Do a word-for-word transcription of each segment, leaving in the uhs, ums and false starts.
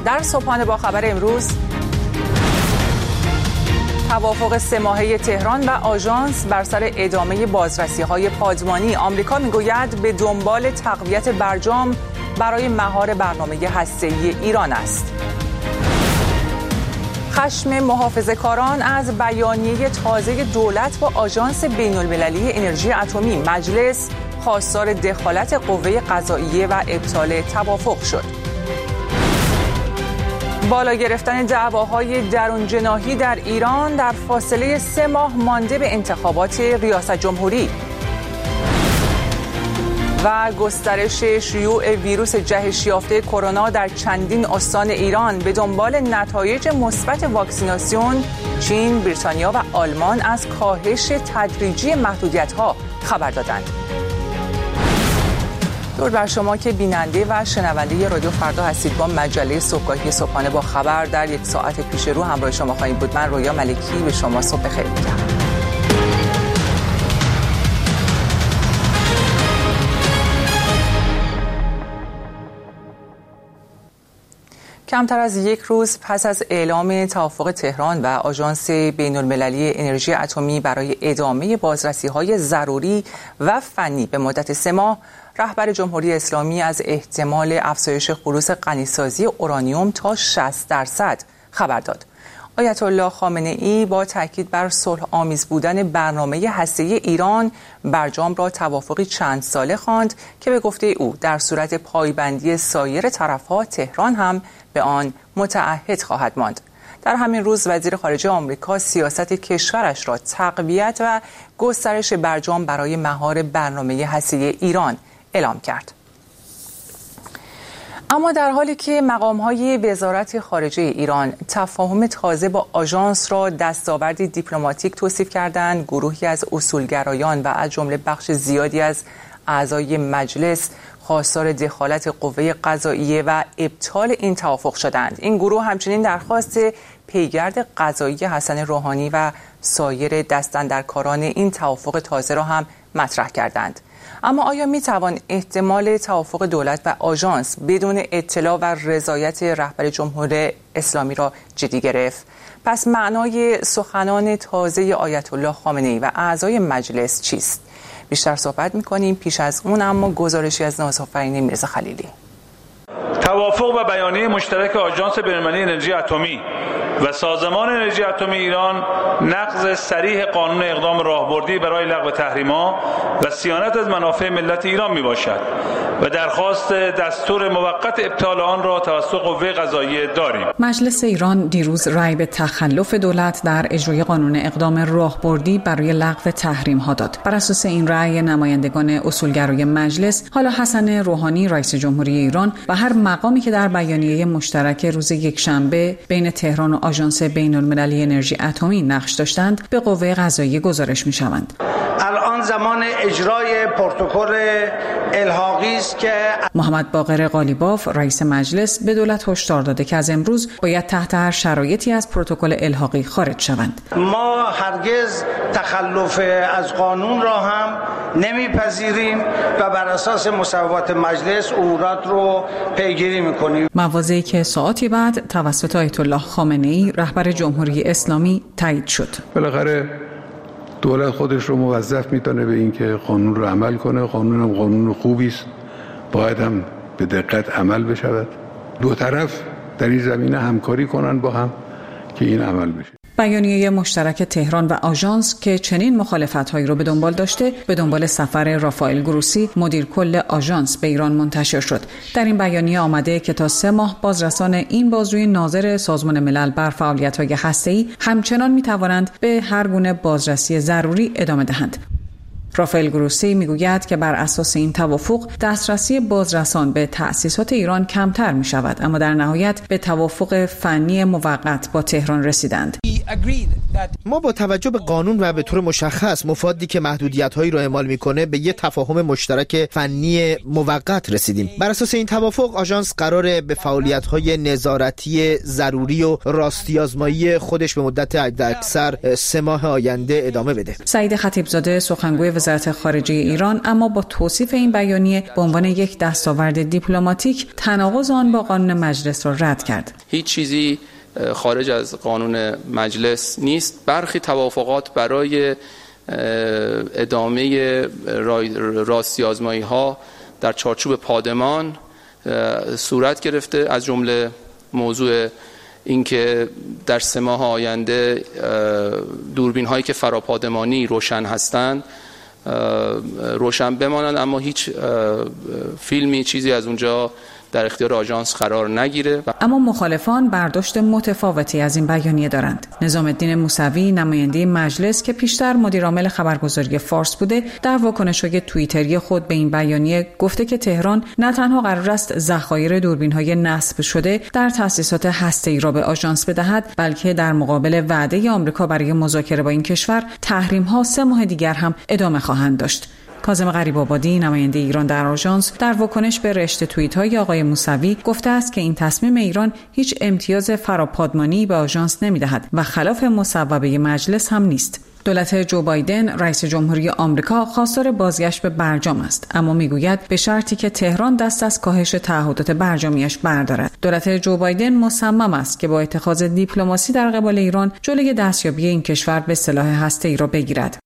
در صبحانه با خبر امروز، توافق سه ماهه تهران و آژانس بر سر ادامه بازرسی‌های پادمانی. آمریکا میگوید به دنبال تقویت برجام برای مهار برنامه هسته‌ای ایران است. خشم محافظه‌کاران از بیانیه تازه دولت با آژانس بین‌المللی انرژی اتمی. مجلس خواستار دخالت قوه قضاییه و ابطال توافق شد. بالا گرفتن دعواهای درون جناحی در ایران در فاصله سه ماه مانده به انتخابات ریاست جمهوری. و گسترش شیوع ویروس جهش یافته کرونا در چندین استان ایران. به دنبال نتایج مثبت واکسیناسیون، چین، بریتانیا و آلمان از کاهش تدریجی محدودیت‌ها خبر دادند. درود بر شما که بیننده و شنونده رادیو فردا هستید. با مجله صبحگاهی صبحانه با خبر در یک ساعت پیش رو همراه شما خواهیم بود. من رویا ملکی به شما صبح خیر میگم. کمتر از یک روز پس از اعلام توافق تهران و آژانس بین‌المللی انرژی اتمی برای ادامه بازرسی‌های ضروری و فنی به مدت سه ماه، رهبر جمهوری اسلامی از احتمال افزایش خلوص غنیسازی اورانیوم تا شصت درصد خبر داد. آیت الله خامنه‌ای با تاکید بر صلح آمیز بودن برنامه هسته‌ای ایران، برجام را توافقی چند ساله خواند که به گفته او در صورت پایبندی سایر طرف‌ها تهران هم به آن متعهد خواهد ماند. در همین روز وزیر خارجه آمریکا سیاست کشورش را تقویت و گسترش برجام برای مهار برنامه هسته‌ای ایران اعلام کرد. اما در حالی که مقام‌های وزارت خارجه ایران تفاهم تازه با آژانس را دستاوردی دیپلماتیک توصیف کردند، گروهی از اصولگرایان و از جمله بخش زیادی از اعضای مجلس خواستار دخالت قوه قضاییه و ابطال این توافق شدند. این گروه همچنین درخواست پیگرد قضایی حسن روحانی و سایر دستاندرکاران این توافق تازه را هم مطرح کردند. اما آیا می توان احتمال توافق دولت و آژانس بدون اطلاع و رضایت رهبر جمهوری اسلامی را جدی گرفت؟ پس معنای سخنان تازه آیت الله خامنه‌ای و اعضای مجلس چیست؟ بیشتر صحبت می‌کنیم. پیش از اون اما گزارشی از نازآفرین میرزا خلیلی. توافق و بیانیه مشترک آژانس بین‌المللی انرژی اتمی و سازمان انرژی اتمی ایران نقض صریح قانون اقدام راهبردی برای لغو تحریم‌ها و صیانت از منافع ملت ایران میباشد و درخواست دستور موقت ابطال آن را توسط قوه قضاییه داریم. مجلس ایران دیروز رأی به تخلف دولت در اجرای قانون اقدام راهبردی برای لغو تحریم‌ها داد. بر اساس این رأی، نمایندگان اصولگرای مجلس، حالا حسن روحانی رئیس جمهوری ایران و هر مقامی که در بیانیه مشترک روز یکشنبه بین تهران و آژانس بین‌المللی انرژی اتمی نقش داشتند، به قوه قضاییه گزارش می‌شوند. الان زمان اجرای پروتکل الحاقی است که محمد باقر قالیباف رئیس مجلس به دولت هشدار داده که از امروز باید تحت هر شرایطی از پروتکل الحاقی خارج شوند. ما هرگز تخلف از قانون را هم نمیپذیریم و بر اساس مصوبات مجلس امورات رو پیگیری میکنیم. مواضعی که ساعتی بعد توسط آیت الله خامنه‌ای رهبر جمهوری اسلامی تایید شد. بالاخره دولت خودش رو موظف میدونه به این که قانون رو عمل کنه. قانون هم قانون خوبی است، باید هم به دقت عمل بشود. دو طرف در این زمینه همکاری کنن با هم که این عمل بشه. بیانیه مشترک تهران و آژانس که چنین مخالفت‌هایی رو به دنبال داشته، به دنبال سفر رافائل گروسی مدیر کل آژانس به ایران منتشر شد. در این بیانیه آمده که تا سه ماه بازرسان این بازوی ناظر سازمان ملل بر فعالیت‌های هسته‌ای همچنان می‌توانند به هر گونه بازرسی ضروری ادامه دهند. رافائل گروسی میگوید که بر اساس این توافق دسترسی بازرسان به تأسیسات ایران کمتر می شود، اما در نهایت به توافق فنی موقت با تهران رسیدند. ما با توجه به قانون و به طور مشخص مفادی که محدودیت‌هایی را اعمال می‌کنه به یک تفاهم مشترک فنی موقت رسیدیم. بر اساس این توافق آژانس قراره به فعالیت‌های نظارتی ضروری و راستی آزمایی خودش به مدت حداکثر سه ماه آینده ادامه بده. سعید خطیبزاده سخنگوی وزارت وزارت خارجه ایران اما با توصیف این بیانیه به عنوان یک دستاورد دیپلماتیک تناقض آن با قانون مجلس را رد کرد. هیچ چیزی خارج از قانون مجلس نیست. برخی توافقات برای ادامه راستی آزمایی ها در چارچوب پادمان صورت گرفته، از جمله موضوع اینکه در سه ماه آینده دوربین هایی که فراپادمانی روشن هستند روشن بمانند، اما هیچ فیلمی چیزی از اونجا در اختیار آژانس قرار نگیره. اما مخالفان برداشت متفاوتی از این بیانیه دارند. نظام الدین موسوی نماینده مجلس که پیشتر مدیر عامل خبرگزاری فارس بوده، در واکنش‌های توییتری خود به این بیانیه گفته که تهران نه تنها قرار است ذخایر دوربین‌های نصب شده در تأسیسات هسته‌ای را به آژانس بدهد، بلکه در مقابل وعده آمریکا برای مذاکره با این کشور، تحریم‌ها سه ماه دیگر هم ادامه خواهند داشت. کاظم غریب‌آبادی نماینده ایران در آژانس در واکنش به رشته توییت‌های آقای موسوی گفته است که این تصمیم ایران هیچ امتیاز فراپادمانی به آژانس نمی‌دهد و خلاف مصوبه مجلس هم نیست. دولت جو بایدن رئیس جمهوری آمریکا خواستار بازگشت به برجام است، اما میگوید به شرطی که تهران دست از کاهش تعهدات برجامیش بردارد. دولت جو بایدن مصمم است که با اتخاذ دیپلماسی در قبال ایران جلوی دستیابی این کشور به سلاح هسته‌ای را بگیرد.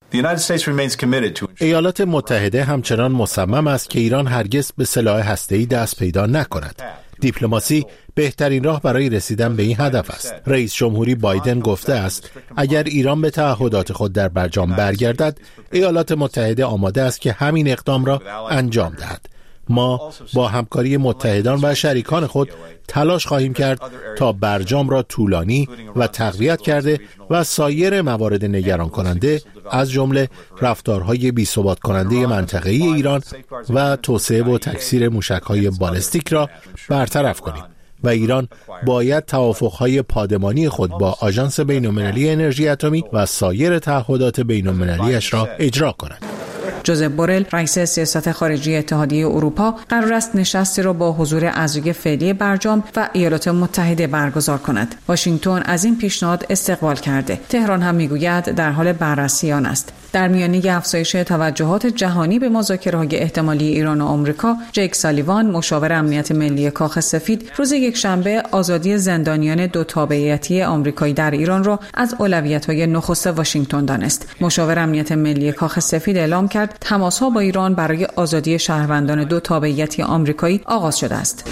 ایالات متحده همچنان مصمم است که ایران هرگز به سلاح هسته‌ای دست پیدا نکند. دیپلماسی بهترین راه برای رسیدن به این هدف است. رئیس جمهوری بایدن گفته است اگر ایران به تعهدات خود در برجام برگردد، ایالات متحده آماده است که همین اقدام را انجام دهد. ما با همکاری متحدان و شریکان خود تلاش خواهیم کرد تا برجام را طولانی و تقویت کرده و سایر موارد نگران کننده از جمله رفتارهای بی‌ثبات کننده منطقه‌ای ایران و توسعه و تکثیر موشک‌های بالستیک را برطرف کنیم و ایران باید توافق‌های پادمانی خود با آژانس بین‌المللی انرژی اتمی و سایر تعهدات بین‌المللی‌اش را اجرا کند. جوزف بورل رئیس سیاست خارجی اتحادیه اروپا قرار است نشستی را با حضور اعضای فعلی برجام و ایالات متحده برگزار کند. واشنگتن از این پیشنهاد استقبال کرده. تهران هم میگوید در حال بررسی آن است. در میانه افزایش توجهات جهانی به مذاکره‌های احتمالی ایران و آمریکا، جیک سالیوان مشاور امنیت ملی کاخ سفید روز یکشنبه آزادی زندانیان دو تابعیتی آمریکایی در ایران را از اولویت‌های نخست واشنگتن دانست. مشاور امنیت ملی کاخ سفید اعلام کرد تماس‌ها با ایران برای آزادی شهروندان دو تابعیتی آمریکایی آغاز شده است.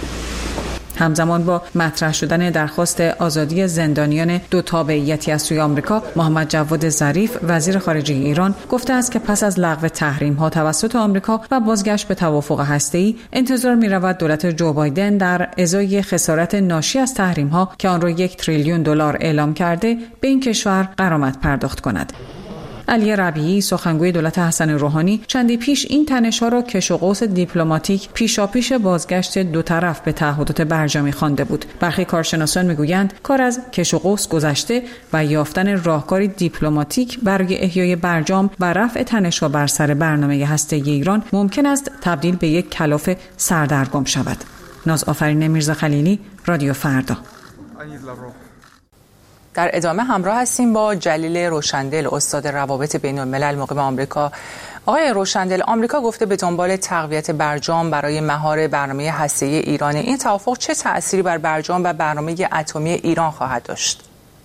همزمان با مطرح شدن درخواست آزادی زندانیان دو تابعیتی از سوی آمریکا، محمد جواد ظریف وزیر خارجه ایران گفته است که پس از لغو تحریم‌ها توسط آمریکا و بازگشت به توافق هسته‌ای، انتظار می‌رود دولت جو بایدن در ازای خسارت ناشی از تحریم‌ها که آن را یک تریلیون دلار اعلام کرده، به این کشور غرامت پرداخت کند. علی ربیعی سخنگوی دولت حسن روحانی چندی پیش این تنش‌ها را کش و قوس دیپلماتیک پیشاپیش بازگشت دو طرف به تعهدات برجامی خوانده بود. برخی کارشناسان میگویند کار از کش و قوس گذشته و یافتن راهکاری دیپلماتیک برای احیای برجام و رفع تنش‌ها بر سر برنامه هسته‌ای ایران ممکن است تبدیل به یک کلاف سردرگم شود. ناز آفرین میرزا خلیلی، رادیو فردا. در ادامه همراه هستیم با جلیل روشندل، استاد روابط بین الملل مقیم آمریکا. آقای روشندل، آمریکا گفته به دنبال تقویت برجام برای مهار برنامه هسته‌ای ایران. این توافق چه تأثیری بر برجام و برنامه اتمی ایران خواهد داشت؟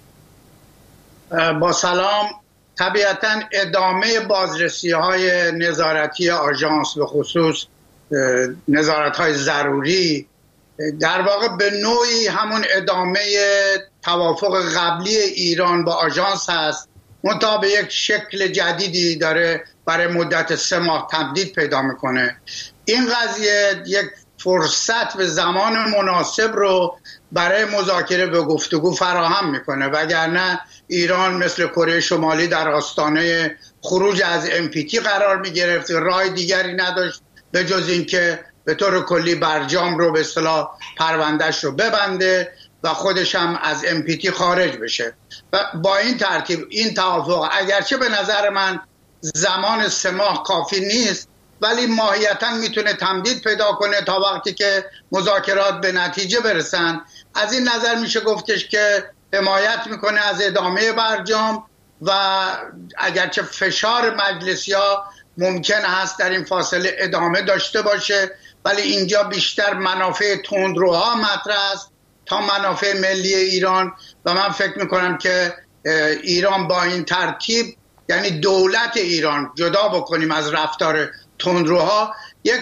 با سلام. طبیعتاً ادامه بازرسی‌های نظارتی آژانس به خصوص نظارت‌های ضروری در واقع به نوعی همون ادامه توافق قبلی ایران با آژانس هست، منتها به یک شکل جدیدی داره برای مدت سه ماه تمدید پیدا میکنه. این قضیه یک فرصت و زمان مناسب رو برای مذاکره و گفتگو فراهم میکنه، وگرنه ایران مثل کره شمالی در آستانه خروج از ام پی تی قرار میگرفت، راه دیگری نداشت به جز اینکه به طور کلی برجام رو به اصطلاح پروندهش رو ببنده و خودش هم از ام پی تی خارج بشه. و با این ترتیب این توافق اگرچه به نظر من زمان سه ماه کافی نیست، ولی ماهیتا میتونه تمدید پیدا کنه تا وقتی که مذاکرات به نتیجه برسن. از این نظر میشه گفتش که حمایت میکنه از ادامه برجام و اگرچه فشار مجلسی‌ها ممکن هست در این فاصله ادامه داشته باشه، ولی اینجا بیشتر منافع تندروها مطرح است تا منافع ملی ایران و من فکر میکنم که ایران با این ترتیب، یعنی دولت ایران جدا بکنیم از رفتار تندروها، یک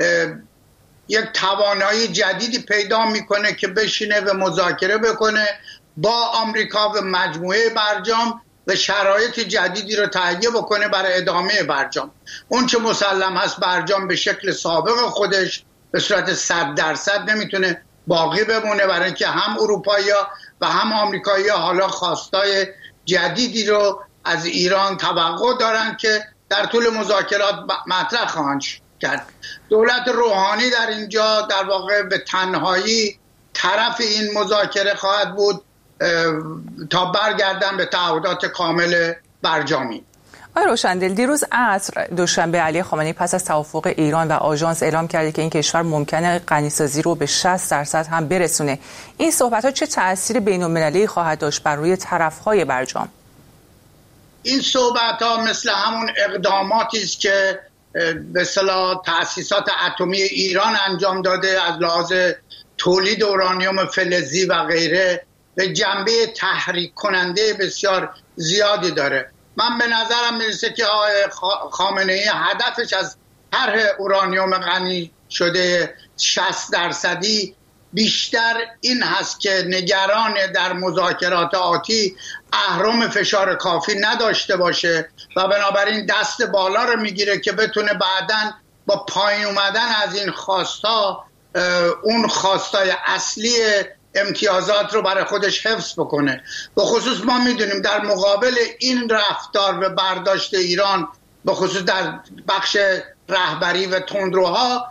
یک توانایی جدیدی پیدا میکنه که بشینه و مذاکره بکنه با آمریکا و مجموعه برجام و شرایط جدیدی رو تهیه بکنه برای ادامه برجام. اون چه مسلم هست برجام به شکل سابق خودش به صورت صد درصد نمیتونه باقی بمونه، برای اینکه هم اروپایی‌ها و هم آمریکایی‌ها حالا خواستای جدیدی رو از ایران توقع دارن که در طول مذاکرات مطرح خواهند کرد. دولت روحانی در اینجا در واقع به تنهایی طرف این مذاکره خواهد بود تا برگردن به تعهدات کامل برجامی. آقای روشندل، دیروز عصر دوشنبه علی خامنه‌ای پس از توافق ایران و آژانس اعلام کرده که این کشور ممکنه غنیسازی رو به شصت درصد هم برسونه. این صحبت‌ها چه تأثیر بین‌المللی خواهد داشت بر روی طرف‌های برجام؟ این صحبت‌ها مثل همون اقداماتی است که به اصطلاح تأسیسات اتمی ایران انجام داده از لحاظ تولید اورانیوم فلزی و غیره به جنبه تحریک کننده بسیار زیادی داره. من به نظرم میرسه که آقای خامنه‌ای هدفش از طرح اورانیوم غنی شده شصت درصدی بیشتر این هست که نگران در مذاکرات آتی اهرم فشار کافی نداشته باشه و بنابراین دست بالا رو میگیره که بتونه بعداً با پایین اومدن از این خواستا اون خواستای اصلی امتیازات رو برای خودش حفظ بکنه. به خصوص ما میدونیم در مقابل این رفتار و برداشت ایران به خصوص در بخش رهبری و تندروها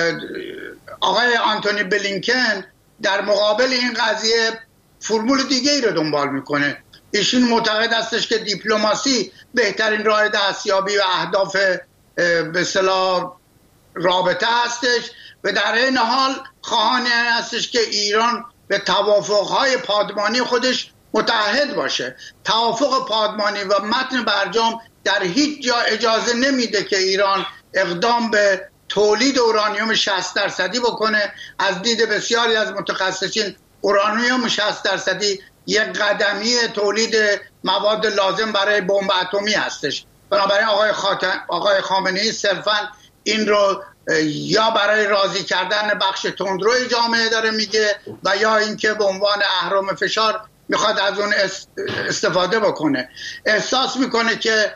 آقای آنتونی بلینکن در مقابل این قضیه فرمول دیگه ای رو دنبال میکنه. ایشون معتقد هستش که دیپلماسی بهترین راه دستیابی و اهداف به اصطلاح رابطه هستش و در این حال خواهان هستش که ایران به توافقهای پادمانی خودش متعهد باشه. توافق پادمانی و متن برجام در هیچ جا اجازه نمیده که ایران اقدام به تولید اورانیوم شصت درصدی بکنه. از دید بسیاری از متخصصین اورانیوم شصت درصدی یک قدمی تولید مواد لازم برای بمب اتمی هستش. بنابراین آقای, خاتم، آقای خامنه‌ای صرفاً این رو یا برای راضی کردن بخش تندروی جامعه داره میگه و یا اینکه به عنوان اهرم فشار میخواد از اون استفاده بکنه. احساس میکنه که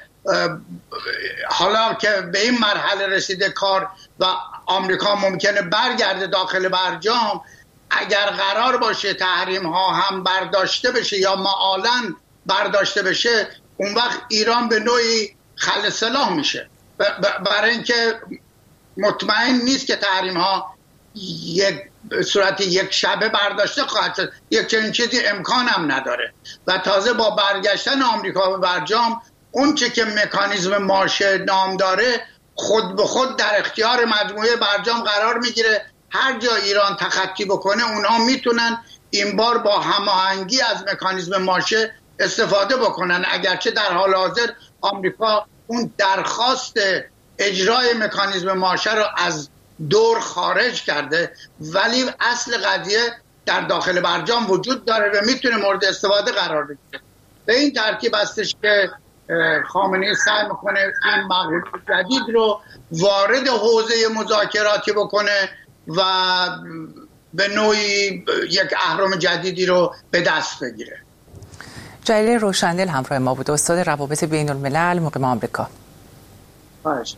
حالا که به این مرحله رسیده کار و آمریکا ممکنه برگرده داخل برجام، اگر قرار باشه تحریم ها هم برداشته بشه یا معالاً برداشته بشه، اون وقت ایران به نوعی خل سلاح میشه، برای اینکه مطمئن نیست که تحریم ها یک صورت یک شبه برداشته خواهد شد. یک چنین چیزی امکان هم نداره و تازه با برگشتن آمریکا به برجام اون چه که مکانیزم ماشه نام داره خود به خود در اختیار مجموعه برجام قرار میگیره. هر جا ایران تخطی بکنه اونها میتونن این بار با هماهنگی از مکانیزم ماشه استفاده بکنن، اگرچه در حال حاضر آمریکا اون درخواست اجرای مکانیزم ماشه رو از دور خارج کرده، ولی اصل قضیه در داخل برجام وجود داره و میتونه مورد استفاده قرار بگیره. به این ترتیب هستش که خامنه‌ای سعی میکنه این مقوله جدید رو وارد حوزه مذاکراتی بکنه و به نوعی یک اهرم جدیدی رو به دست بگیره. جلیل روشندل همراه ما بود، استاد روابط بین الملل مقیم آمریکا. باشه.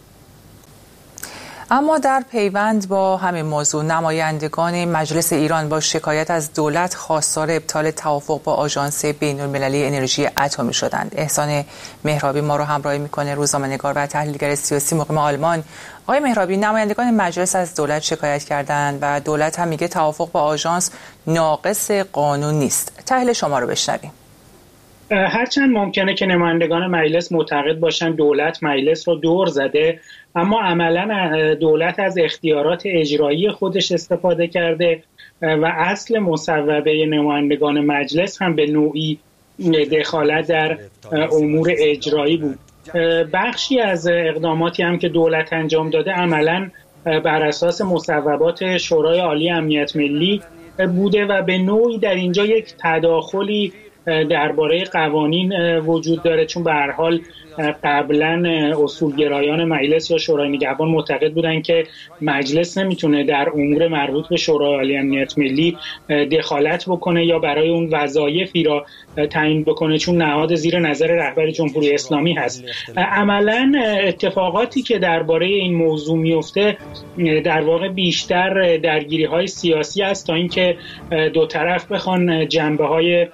اما در پیوند با همین موضوع نمایندگان مجلس ایران با شکایت از دولت خواستار ابطال توافق با آژانس بین‌المللی انرژی اتمی شدند. احسان مهرابی ما رو همراهی میکنه، روزنامه‌نگار و تحلیلگر سیاسی مقیم آلمان. آقای مهرابی، نمایندگان مجلس از دولت شکایت کردند و دولت هم میگه توافق با آژانس ناقص قانون نیست. تحلیل شما رو بشنویم. هرچند ممکنه که نمایندگان مجلس معتقد باشن دولت مجلس رو دور زده، اما عملاً دولت از اختیارات اجرایی خودش استفاده کرده و اصل مصوبه نمایندگان مجلس هم به نوعی دخالت در امور اجرایی بود. بخشی از اقداماتی هم که دولت انجام داده عملاً بر اساس مصوبات شورای عالی امنیت ملی بوده و به نوعی در اینجا یک تداخلی درباره قوانین وجود داره، چون به هر حال قبلا اصولگرایان مجلس یا شورای نگهبان معتقد بودن که مجلس نمیتونه در امور مربوط به شورای عالی امنیت ملی دخالت بکنه یا برای اون وظایفی را تعیین بکنه، چون نهاد زیر نظر رهبر جمهوری اسلامی هست. عملا اتفاقاتی که درباره این موضوع میفته در واقع بیشتر درگیری‌های سیاسی است تا اینکه دو طرف بخوان جنبه‌های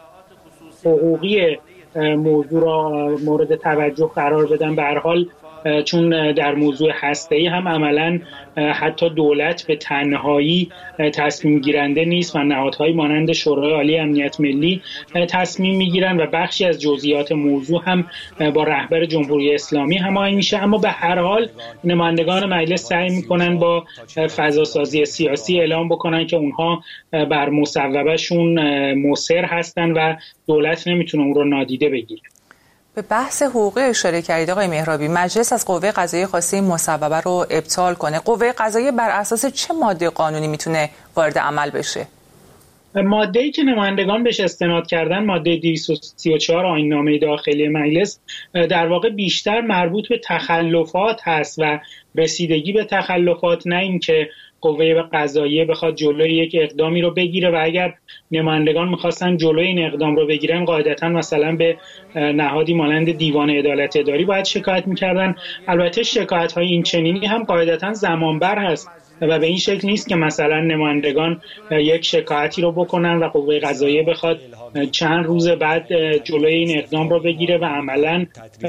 حقوقی موضوع را مورد توجه قرار بدن. به هر حال چون در موضوع هسته‌ای هم عملاً حتی دولت به تنهایی تصمیم گیرنده نیست و نهادهای مانند شورای عالی امنیت ملی تصمیم میگیرن و بخشی از جزئیات موضوع هم با رهبر جمهوری اسلامی هماهنگ میشه، اما به هر حال نمایندگان مجلس سعی میکنن با فضاسازی سیاسی اعلام بکنن که اونها بر مصوبهشون مصر هستن و دولت نمیتونه اون رو نادیده بگیره. به بحث حقوقی اشاره کردید آقای مهرابی. مجلس از قوه قضاییه خواسته این مصوبه رو ابطال کنه. قوه قضاییه بر اساس چه ماده قانونی میتونه وارد عمل بشه؟ ماده‌ای که نمایندگان بهش استناد کردن، ماده دویست و سی و چهار آیین‌نامه داخلی مجلس، در واقع بیشتر مربوط به تخلفات هست و رسیدگی به تخلفات، نه اینکه قوه قضاییه بخواد جلوی یک اقدامی رو بگیره و اگر نمایندگان میخواستن جلوی این اقدام رو بگیرن قاعدتاً مثلا به نهادی مانند دیوان عدالت اداری باید شکایت میکردن. البته شکایت های این چنینی هم قاعدتاً زمانبر هست و به این شکل نیست که مثلا نمایندگان یک شکایتی رو بکنن و قوه قضاییه بخواد چند روز بعد جلوی این اقدام رو بگیره و عملا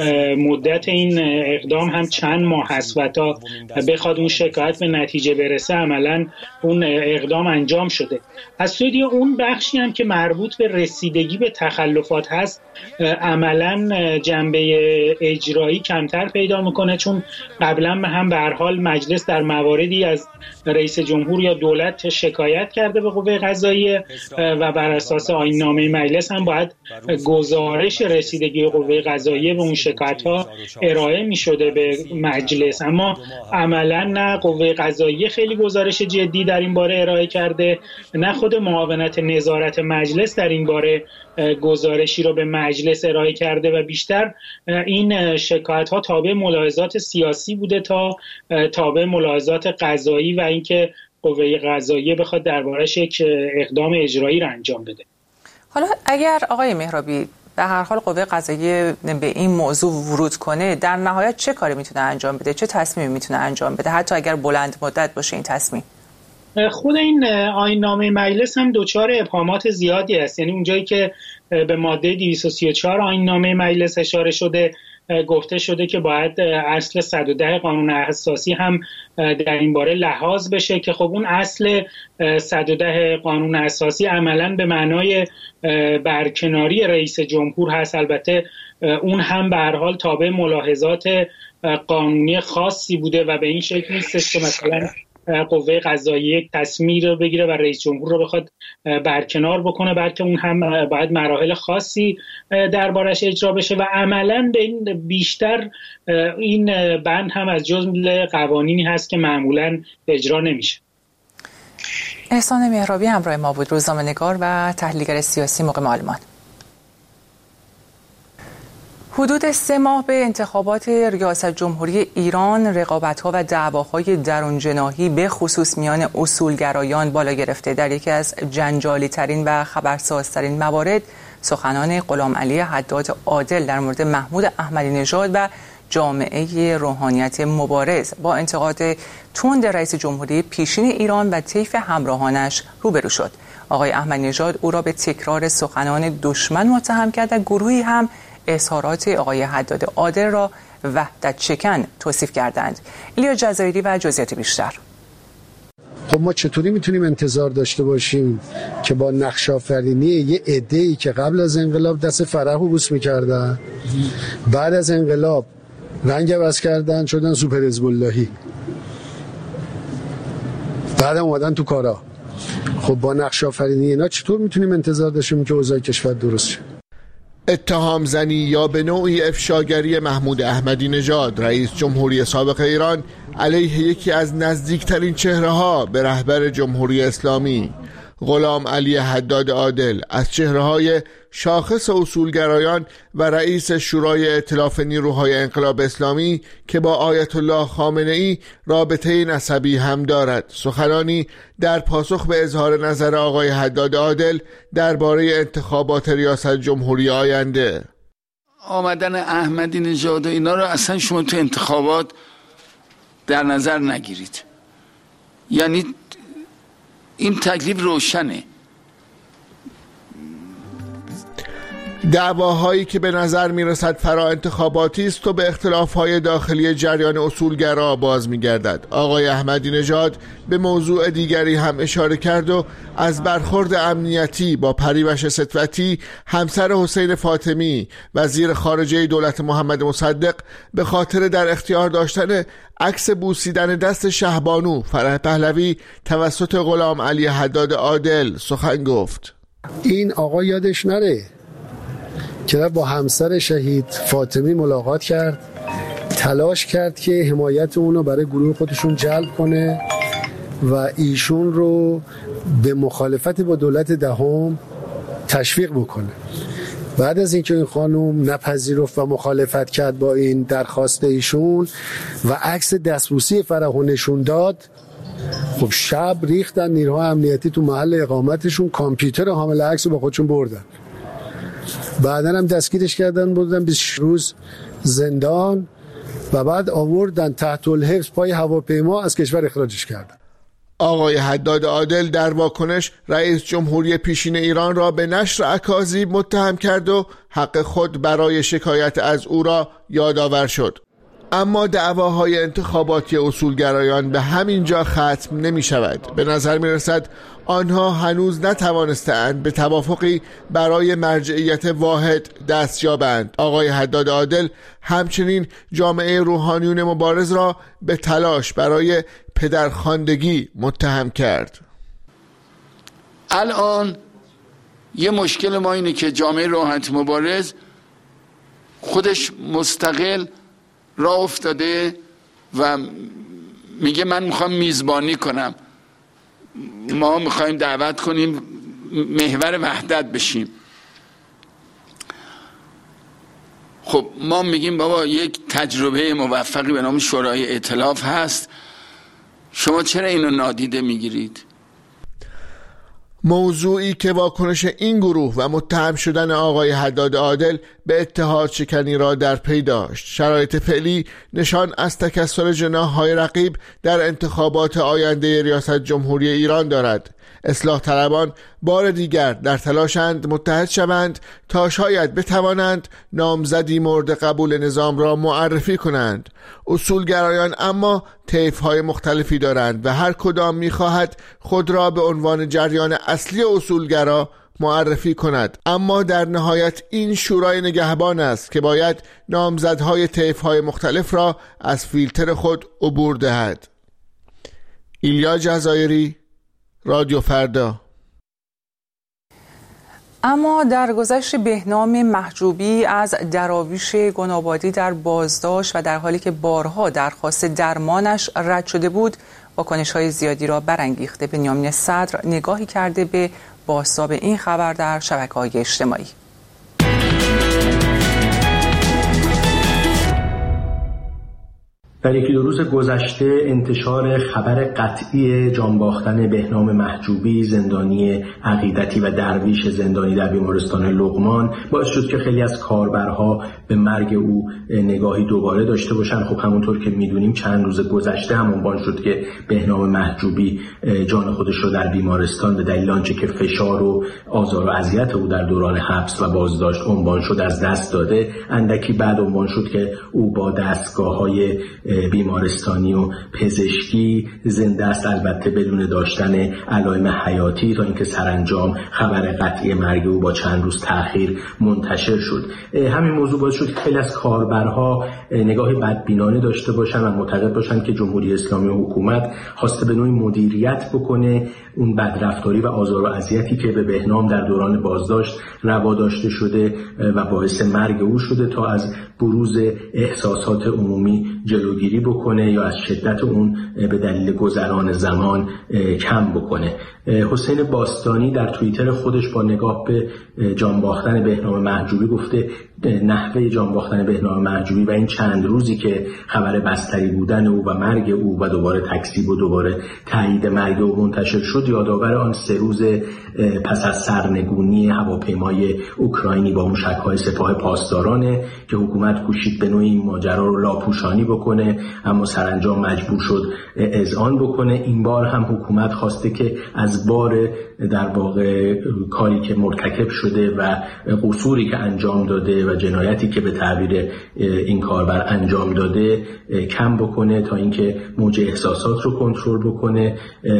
مدت این اقدام هم چند ماه هست و تا بخواد اون شکایت به نتیجه برسه عملا اون اقدام انجام شده. از سوی دیگه اون بخشی هم که مربوط به رسیدگی به تخلفات هست عملا جنبه اجرایی کمتر پیدا میکنه، چون قبلا هم به هر حال مجلس در مواردی از رئیس جمهور یا دولت شکایت کرده به قوه قضاییه و بر اساس آیین‌نامه مجلس هم باید گزارش رسیدگی قوه قضاییه به اون شکایت‌ها ارائه می‌شده به مجلس، اما عملاً نه قوه قضاییه خیلی گزارش جدی در این باره ارائه کرده، نه خود معاونت نظارت مجلس در این باره گزارشی رو به مجلس ارائه کرده و بیشتر این شکایت‌ها تابع ملاحظات سیاسی بوده تا تابع ملاحظات قضایی و اینکه قوه قضاییه بخواد درباره‌اش یک اقدام اجرایی رو انجام بده. حالا اگر آقای مهرابی به هر حال قوه قضاییه به این موضوع ورود کنه، در نهایت چه کاری میتونه انجام بده؟ چه تصمیمی میتونه انجام بده حتی اگر بلند مدت باشه این تصمیم؟ خود این آیین‌نامه مجلس هم دچار ابهامات زیادی است. یعنی اونجایی که به ماده دویست و سی و چهار آیین‌نامه مجلس اشاره شده، گفته شده که باید اصل صد و ده قانون اساسی هم در این باره لحاظ بشه که خب اون اصل صد و ده قانون اساسی عملاً به معنای برکناری رئیس جمهور هست. البته اون هم به هر حال تابع ملاحظات قانونی خاصی بوده و به این شکل نیستش که مثلا قوه قضاییه تصمیم رو بگیره و رئیس جمهور رو بخواد برکنار بکنه، بلکه اون هم باید مراحل خاصی دربارش اجرا بشه و عملاً به این بیشتر این بند هم از جمله قوانینی هست که معمولاً اجرا نمیشه. احسان مهرابی همراه ما بود، روزنامه‌نگار و تحلیلگر سیاسی مقیم آلمان. حدود سه ماه به انتخابات ریاست جمهوری ایران، رقابت‌ها و دعواهای درونجناحی به خصوص میان اصولگرایان بالا گرفته. در یکی از جنجالی‌ترین و خبرسازترین موارد سخنان غلامعلی حداد عادل در مورد محمود احمدی نژاد و جامعه روحانیت مبارز با انتقاد تند رئیس جمهوری پیشین ایران و طیف همراهانش روبرو شد. آقای احمدی نژاد او را به تکرار سخنان دشمن متهم کرد و گروهی هم اظهارات آقای حداد عادل را وحدت شکن توصیف کردند. ایلیا جزایری و جزئیات بیشتر. خب ما چطوری میتونیم انتظار داشته باشیم که با نقش آفرینی یه عده‌ای که قبل از انقلاب دست فرح و بوس میکردن، بعد از انقلاب رنگ عوض کردن شدن سوپر حزب اللهی، بعد اومدن تو کارا، خب با نقش آفرینی اینا چطور میتونیم انتظار داشته باشیم که اوضاع کشور درست شه؟ اتهام زنی یا به نوعی افشاگری محمود احمدی نژاد رئیس جمهوری سابق ایران علیه یکی از نزدیکترین چهره‌ها به رهبر جمهوری اسلامی غلام علی حداد عادل از چهره‌های شاخص اصولگرایان و رئیس شورای ائتلاف نیروهای انقلاب اسلامی که با آیت الله خامنه‌ای رابطه نسبی هم دارد سخنانی در پاسخ به اظهار نظر آقای حداد عادل درباره انتخابات ریاست جمهوری آینده. آمدن احمدی نژاد و اینا رو اصلا شما تو انتخابات در نظر نگیرید، یعنی این تکلیف روشنه. دعواهایی که به نظر میرسد فرا انتخاباتی است و به اختلافهای داخلی جریان اصولگرا باز میگردد. آقای احمدی نژاد به موضوع دیگری هم اشاره کرد و از برخورد امنیتی با پریوش ستوتی همسر حسین فاطمی وزیر خارجه دولت محمد مصدق به خاطر در اختیار داشتن عکس بوسیدن دست شهبانو فرح پهلوی توسط غلام علی حداد عادل سخن گفت. این آقا یادش نره که با همسر شهید فاطمی ملاقات کرد، تلاش کرد که حمایت اونو برای گروه خودشون جلب کنه و ایشون رو به مخالفت با دولت دهم تشویق بکنه. بعد از اینکه این خانم نپذیرفت و مخالفت کرد با این درخواست ایشون و عکس دستبوسی فرحو نشون داد، خب شب ریختن نیروهای امنیتی تو محل اقامتشون، کامپیوتر حامل عکس رو با خودشون بردن. بعدا هم دستگیرش کردن، بردن بیست روز زندان و بعد آوردن تحت الحبس پای هواپیما از کشور اخراجش کردن. آقای حداد عادل در واکنش رئیس جمهوری پیشین ایران را به نشر اکاذیب متهم کرد و حق خود برای شکایت از او را یادآور شد. اما دعواهای انتخاباتی اصولگرایان به همین جا ختم نمی شود. به نظر می رسد آنها هنوز نتوانستند به توافقی برای مرجعیت واحد دست یابند. آقای حداد عادل همچنین جامعه روحانیون مبارز را به تلاش برای پدرخواندگی متهم کرد. الان یه مشکل ما اینه که جامعه روحانیت مبارز خودش مستقل راه افتاده و میگه من میخوام میزبانی کنم، ما میخوایم دعوت کنیم محور وحدت بشیم. خب ما میگیم بابا یک تجربه موفقی به نام شورای ائتلاف هست، شما چرا اینو نادیده میگیرید؟ موضوعی که واکنش این گروه و متهم شدن آقای حداد عادل به اتحاد شکنی را در پی داشت. شرایط فعلی نشان از تکثر جناح‌های رقیب در انتخابات آینده ریاست جمهوری ایران دارد. اصلاح طلبان بار دیگر در تلاشند متحد شوند تا شاید بتوانند نامزدی مورد قبول نظام را معرفی کنند. اصولگرایان اما طیف‌های مختلفی دارند و هر کدام می‌خواهد خود را به عنوان جریان اصلی اصولگرا معرفی کند. اما در نهایت این شورای نگهبان است که باید نامزدهای طیف‌های مختلف را از فیلتر خود عبور دهد. ایلیا جزایری، رادیو فردا. اما در گذشت بهنام محجوبی از دراویش گنابادی در بازداشت و در حالی که بارها درخواست درمانش رد شده بود، واکنش‌های زیادی را برانگیخته. بنیامین صدر نگاهی کرده به بازتاب این خبر در شبکه‌های اجتماعی. در یکی دو روز گذشته انتشار خبر قطعی جان باختن بهنام محجوبی، زندانی عقیدتی و درویش زندانی در بیمارستان لقمان، باعث شد که خیلی از کاربرها به مرگ او نگاهی دوباره داشته باشند. خب همونطور که میدونیم چند روز گذشته هم عنوان شد که بهنام محجوبی جان خودش رو در بیمارستان به دلیل آنچه که فشار و آزار و اذیت او در دوران حبس و بازداشت عنوان شد از دست داده. اندکی بعد عنوان شد که او با دستگاه‌های بیمارستانی و پزشکی زنده است، البته بدون داشتن علائم حیاتی، تا اینکه سرانجام خبر قطعی مرگ او با چند روز تأخیر منتشر شد. همین موضوع باعث شد که خیلی از کاربرها نگاه بدبینانه داشته باشن و معتقد باشن که جمهوری اسلامی و حکومت خواسته به نوعی مدیریت بکنه اون بدرفتاری و آزار و اذیتی که به بهنام در دوران بازداشت روا داشته شده و باعث مرگ او شده تا از بروز احساسات عمومی جلوگیری بکنه یا از شدت اون به دلیل گذران زمان کم بکنه. حسین باستانی در توییتر خودش با نگاه به جان باختن بهنام محجوبی گفته نحوه جان باختن بهنام محجوبی و این چند روزی که خبر بستری بودن او و مرگ او و دوباره تکذیب و دوباره تایید مرگ او منتشر شد یادآور آن سه روز پس از سرنگونی هواپیمای اوکراینی با موشک‌های سپاه پاسدارانه که حکومت کوشید به نوعی این ماجرا رو لاپوشانی بکنه اما سرانجام مجبور شد اذعان بکنه. این بار هم حکومت خواسته که از بار در واقع کاری که مرتکب شده و قصوری که انجام داده و جنایتی که به تعبیر این کاربر انجام داده کم بکنه تا اینکه موج احساسات رو کنترل بکنه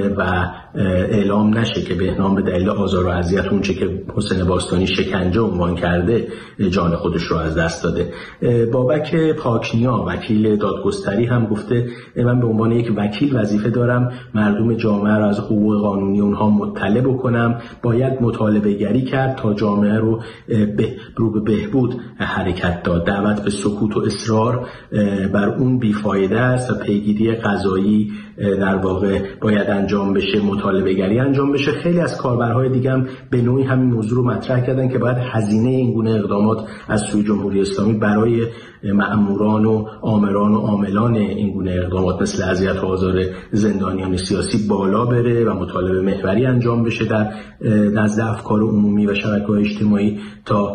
و اعلام نشه که بهنام به دلیل آزار و اذیت اونچه که حسین باستانی شکنجه عنوان کرده جان خودش رو از دست داده. بابک پاکنیا وکیل دادگستری هم گفته من به عنوان یک وکیل وظیفه دارم مردم جامعه رو از حقوق قانونی اونها مطلع بکنم، باید مطالبه گری کرد تا جامعه رو به رو به بهبود حرکت داد. دعوت به سکوت و اصرار بر اون بیفایده است و پیگیری قضایی در واقع باید انجام بشه، مطالبه گری انجام بشه. خیلی از کاربرهای دیگه هم به نوعی همین موضوع رو مطرح کردن که باید هزینه این گونه اقدامات از سوی جمهوری اسلامی برای مأموران و آمران و عاملان این گونه اقدامات مثل اذیت و آزار زندانیان سیاسی بالا بره و مطالبه محوری انجام بشه در نزد افکار عمومی و شبکه‌های اجتماعی تا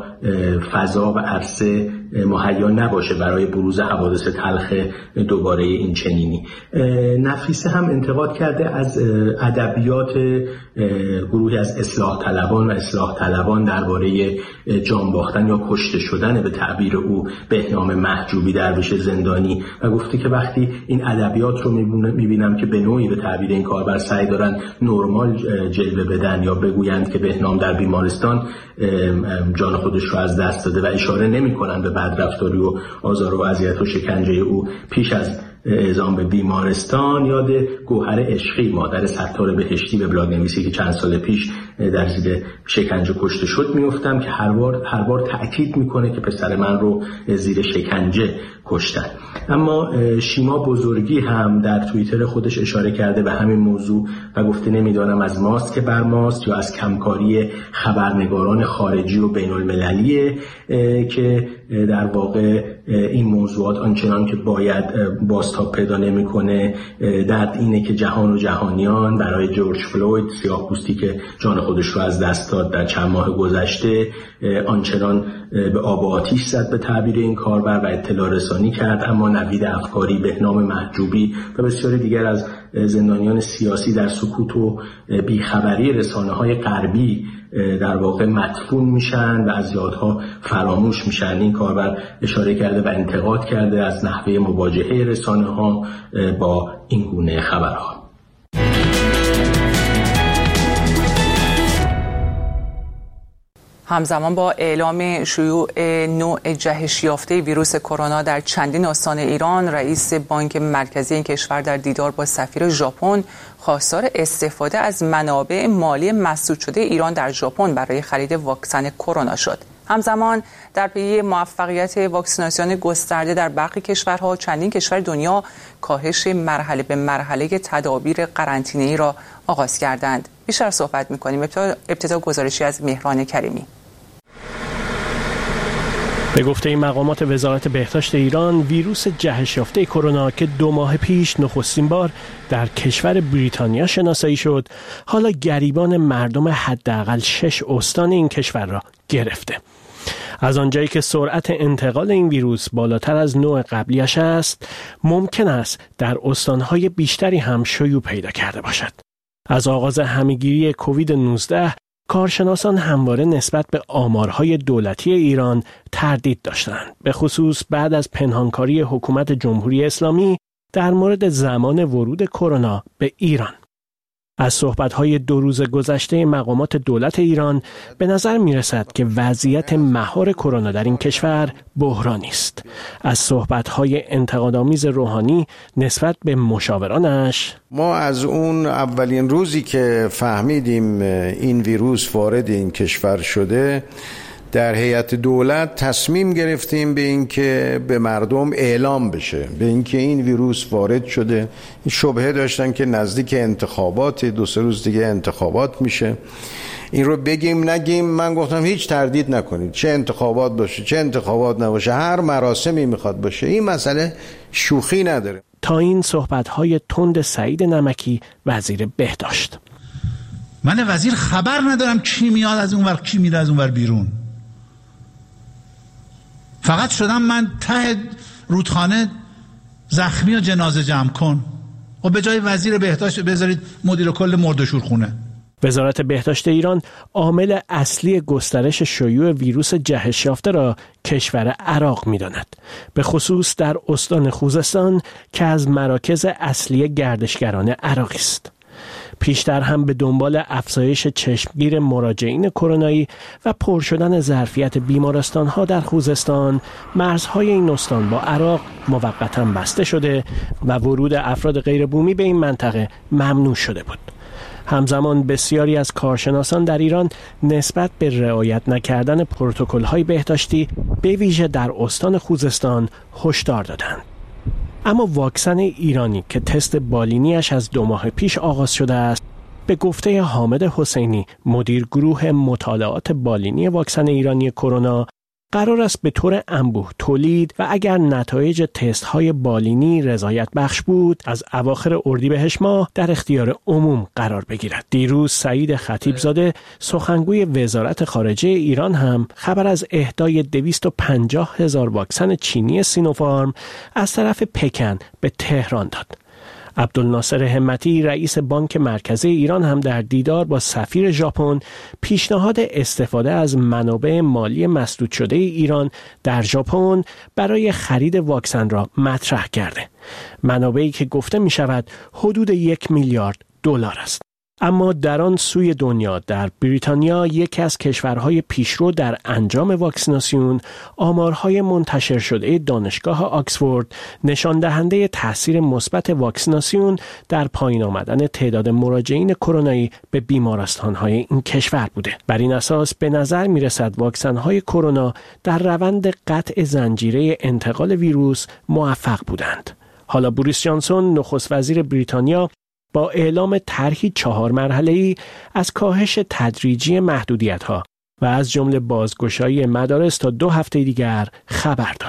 فضا و عرصه مهیا نباشه برای بروز حوادث تلخ دوباره این چنینی. نفیسه هم انتقاد کرده از ادبیات گروهی از اصلاح طلبان و اصلاح طلبان درباره جان باختن یا کشته شدن به تعبیر او بهنام محجوبی درویش زندانی و گفته که وقتی این ادبیات رو میبینم که به نوعی به تعبیر این کاربر سعی دارن نرمال جلوه بدن یا بگویند که بهنام در بیمارستان جان خودش رو از دست داده و اشاره نمی‌کنن به بدرفتاری و آزار و اذیت و شکنجه او پیش از اعزام به بیمارستان، یاد گوهر عشقی مادر ستار بهشتی به بلاگ نویسی که چند سال پیش در زیر شکنجه کشته شد میافتم که هر بار هر بار تأکید میکنه که پسر من رو زیر شکنجه کشتن. اما شیما بزرگی هم در توییتر خودش اشاره کرده به همین موضوع و گفته نمیدانم از ماست که بر ماست یا از کمکاری خبرنگاران خارجی و بین المللیه که در واقع این موضوعات آنچنان که باید بازتاب پیدا نمیکنه. درد اینه که جهان و جهانیان برای جورج فلوید سیاه‌پوستی که جان خودش رو از دست داد در چند ماه گذشته آنچنان به آب و آتیش زد به تعبیر این کاربر و اطلاع رسانی کرد، اما نوید افکاری، بهنام محجوبی و بسیاری دیگر از زندانیان سیاسی در سکوت و بیخبری رسانه‌های غربی در واقع مدفون میشن و از یادها فراموش میشن. این کاربر اشاره کرده و انتقاد کرده از نحوه مواجهه رسانه‌ها با این گونه خبرها. همزمان با اعلام شیوع نوع جهش یافته ویروس کرونا در چندین استان ایران، رئیس بانک مرکزی این کشور در دیدار با سفیر ژاپن خواستار استفاده از منابع مالی مسدود شده ایران در ژاپن برای خرید واکسن کرونا شد. همزمان در پی موفقیت واکسیناسیون گسترده در برخی کشورها، چندین کشور دنیا کاهش مرحله به مرحله تدابیر قرنطینه‌ای را آغاز کردند. بیشتر صحبت می‌کنیم. ابتدا گزارشی از مهران کریمی. به گفته این مقامات وزارت بهداشت ایران، ویروس جهش یافته کرونا که دو ماه پیش نخستین بار در کشور بریتانیا شناسایی شد، حالا گریبان مردم حداقل شش استان این کشور را گرفته. از آنجایی که سرعت انتقال این ویروس بالاتر از نوع قبلیش است، ممکن است در استانهای بیشتری هم شیوع پیدا کرده باشد. از آغاز همه‌گیری کووید نوزده، کارشناسان همواره نسبت به آمارهای دولتی ایران تردید داشتند، به خصوص بعد از پنهانکاری حکومت جمهوری اسلامی در مورد زمان ورود کرونا به ایران. از صحبت‌های دو روز گذشته مقامات دولت ایران به نظر می‌رسد که وضعیت مهار کرونا در این کشور بحرانی است. از صحبت‌های انتقادآمیز روحانی نسبت به مشاورانش، ما از اون اولین روزی که فهمیدیم این ویروس وارد این کشور شده، در هیئت دولت تصمیم گرفتیم به اینکه به مردم اعلام بشه به اینکه این ویروس وارد شده. شبهه داشتن که نزدیک انتخابات، دو سه روز دیگه انتخابات میشه، این رو بگیم نگیم. من گفتم هیچ تردید نکنید، چه انتخابات باشه چه انتخابات نباشه، هر مراسمی میخواد باشه، این مسئله شوخی نداره. تا این صحبت‌های تند سعید نمکی وزیر بهداشت. من وزیر خبر ندارم کی میاد از اون ور کی میره از اون ور بیرون. فقط شدم من ته رودخانه زخمی و جنازه جمع کن و به جای وزیر بهداشت بذارید مدیر کل مرده‌شورخونه. وزارت بهداشت ایران عامل اصلی گسترش شیوع ویروس جهش یافته را کشور عراق می‌داند، به خصوص در استان خوزستان که از مراکز اصلی گردشگران عراقی است. پیشتر هم به دنبال افزایش چشمگیر مراجعین کرونایی و پر شدن ظرفیت بیمارستان‌ها در خوزستان، مرزهای این استان با عراق موقتاً بسته شده و ورود افراد غیر بومی به این منطقه ممنوع شده بود. همزمان بسیاری از کارشناسان در ایران نسبت به رعایت نکردن پروتکل‌های بهداشتی به ویژه در استان خوزستان هشدار دادند. اما واکسن ایرانی که تست بالینیش از دو ماه پیش آغاز شده است، به گفته حامد حسینی مدیر گروه مطالعات بالینی واکسن ایرانی کرونا، قرار است به طور انبوه تولید و اگر نتایج تست‌های بالینی رضایت بخش بود از اواخر اردیبهشت ماه در اختیار عموم قرار بگیرد. دیروز سعید خطیبزاده سخنگوی وزارت خارجه ایران هم خبر از اهدای دویست و پنجاه هزار واکسن چینی سینوفارم از طرف پکن به تهران داد. عبدالناصر همتی رئیس بانک مرکزی ایران هم در دیدار با سفیر ژاپن پیشنهاد استفاده از منابع مالی مسدود شده ایران در ژاپن برای خرید واکسن را مطرح کرده. منابعی که گفته می شود حدود یک میلیارد دلار است. اما در آن سوی دنیا، در بریتانیا، یکی از کشورهای پیشرو در انجام واکسیناسیون، آمارهای منتشر شده دانشگاه آکسفورد نشان دهنده تاثیر مثبت واکسیناسیون در پایین آمدن تعداد مراجعین کرونایی به بیمارستانهای این کشور بوده. بر این اساس به نظر می رسد واکسن‌های کرونا در روند قطع زنجیره انتقال ویروس موفق بودند. حالا بوریس جانسون نخست وزیر بریتانیا با اعلام طرحی چهار مرحله‌ای از کاهش تدریجی محدودیت‌ها و از جمله بازگشایی مدارس تا دو هفته دیگر خبر داد.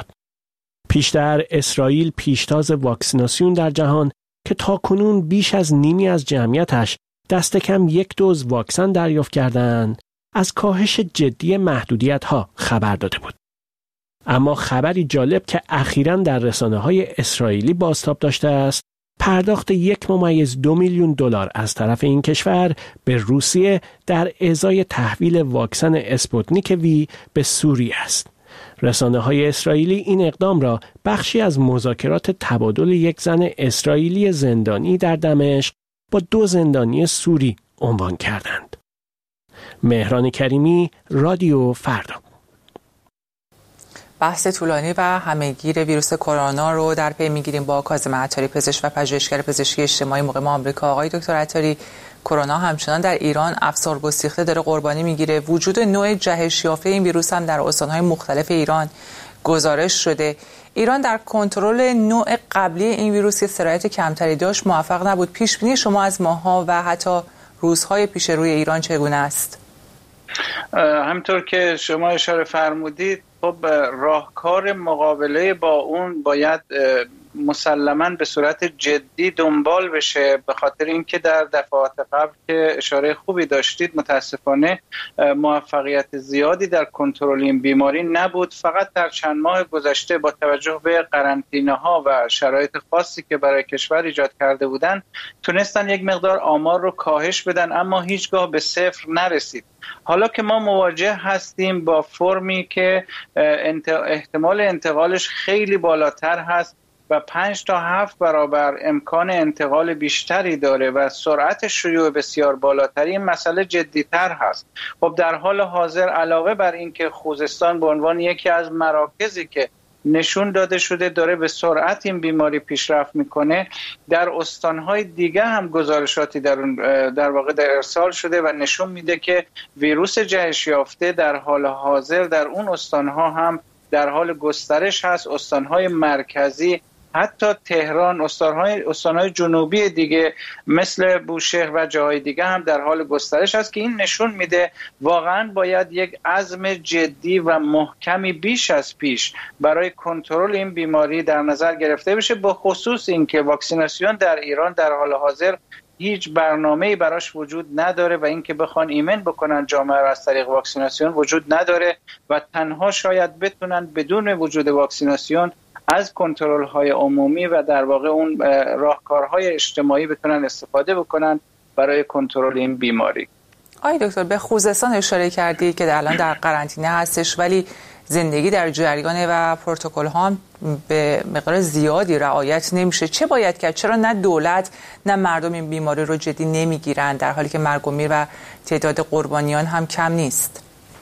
پیشتر اسرائیل پیشتاز واکسیناسیون در جهان که تاکنون بیش از نیمی از جمعیتش دست کم یک دوز واکسن دریافت کردند، از کاهش جدی محدودیت‌ها خبر داده بود. اما خبری جالب که اخیراً در رسانه‌های اسرائیلی بازتاب داشته است، پرداخت یک ممیز دو میلیون دلار از طرف این کشور به روسیه در ازای تحویل واکسن اسپوتنیک وی به سوریه است. رسانه‌های اسرائیلی این اقدام را بخشی از مذاکرات تبادل یک زن اسرائیلی زندانی در دمشق با دو زندانی سوری عنوان کردند. مهران کریمی، رادیو فردا. بحث طولانی و همهگیر ویروس کرونا رو در پی میگیریم با کاظم عطاری، پزشک و پژوهشگر پزشکی اجتماعی مقیم آمریکا. آقای دکتر عطاری، کرونا همچنان در ایران افسار گسیخته داره قربانی میگیره. وجود نوع جهش یافته این ویروس هم در استان‌های مختلف ایران گزارش شده. ایران در کنترل نوع قبلی این ویروس که سرایت کمتری داشت موفق نبود. پیش بینی شما از ماها و حتی روزهای پیش روی ایران چگونه است؟ همطور که شما اشاره فرمودید، خب راهکار مقابله با اون باید مسلماً به صورت جدی دنبال بشه، به خاطر اینکه در دفعات قبل که اشاره خوبی داشتید متاسفانه موفقیت زیادی در کنترل این بیماری نبود. فقط در چند ماه گذشته با توجه به قرنطینه‌ها و شرایط خاصی که برای کشور ایجاد کرده بودند تونستن یک مقدار آمار رو کاهش بدن، اما هیچگاه به صفر نرسید. حالا که ما مواجه هستیم با فرمی که احتمال انتقالش خیلی بالاتر هست و پنج تا هفت برابر امکان انتقال بیشتری داره و سرعت شیوع بسیار بالاتری، این مسئله جدیتر هست. خب در حال حاضر علاوه بر اینکه خوزستان به عنوان یکی از مراکزی که نشون داده شده داره به سرعت این بیماری پیشرفت میکنه، در استانهای دیگه هم گزارشاتی در در واقع در ارسال شده و نشون میده که ویروس جهش یافته در حال حاضر در اون استانها هم در حال گسترش هست. استانهای مرکزی، حتی تهران، استانهای استانهای جنوبی دیگه مثل بوشهر و جاهای دیگه هم در حال گسترش هست که این نشون میده واقعا باید یک عزم جدی و محکمی بیش از پیش برای کنترل این بیماری در نظر گرفته بشه، به خصوص اینکه واکسیناسیون در ایران در حال حاضر هیچ برنامه‌ای براش وجود نداره و اینکه بخوان ایمن بکنن جامعه را از طریق واکسیناسیون وجود نداره و تنها شاید بتونن بدون وجود واکسیناسیون از کنترل‌های عمومی و در واقع اون راهکارهای اجتماعی بتونن استفاده بکنن برای کنترل این بیماری. آقای دکتر به خوزستان اشاره کردی که الان در قرنطینه هستش ولی زندگی در جریان و پروتکل ها به مقدار زیادی رعایت نمیشه. چه باید کرد؟ چرا نه دولت نه مردم این بیماری رو جدی نمیگیرن در حالی که مرگ و میر و تعداد قربانیان هم کم نیست؟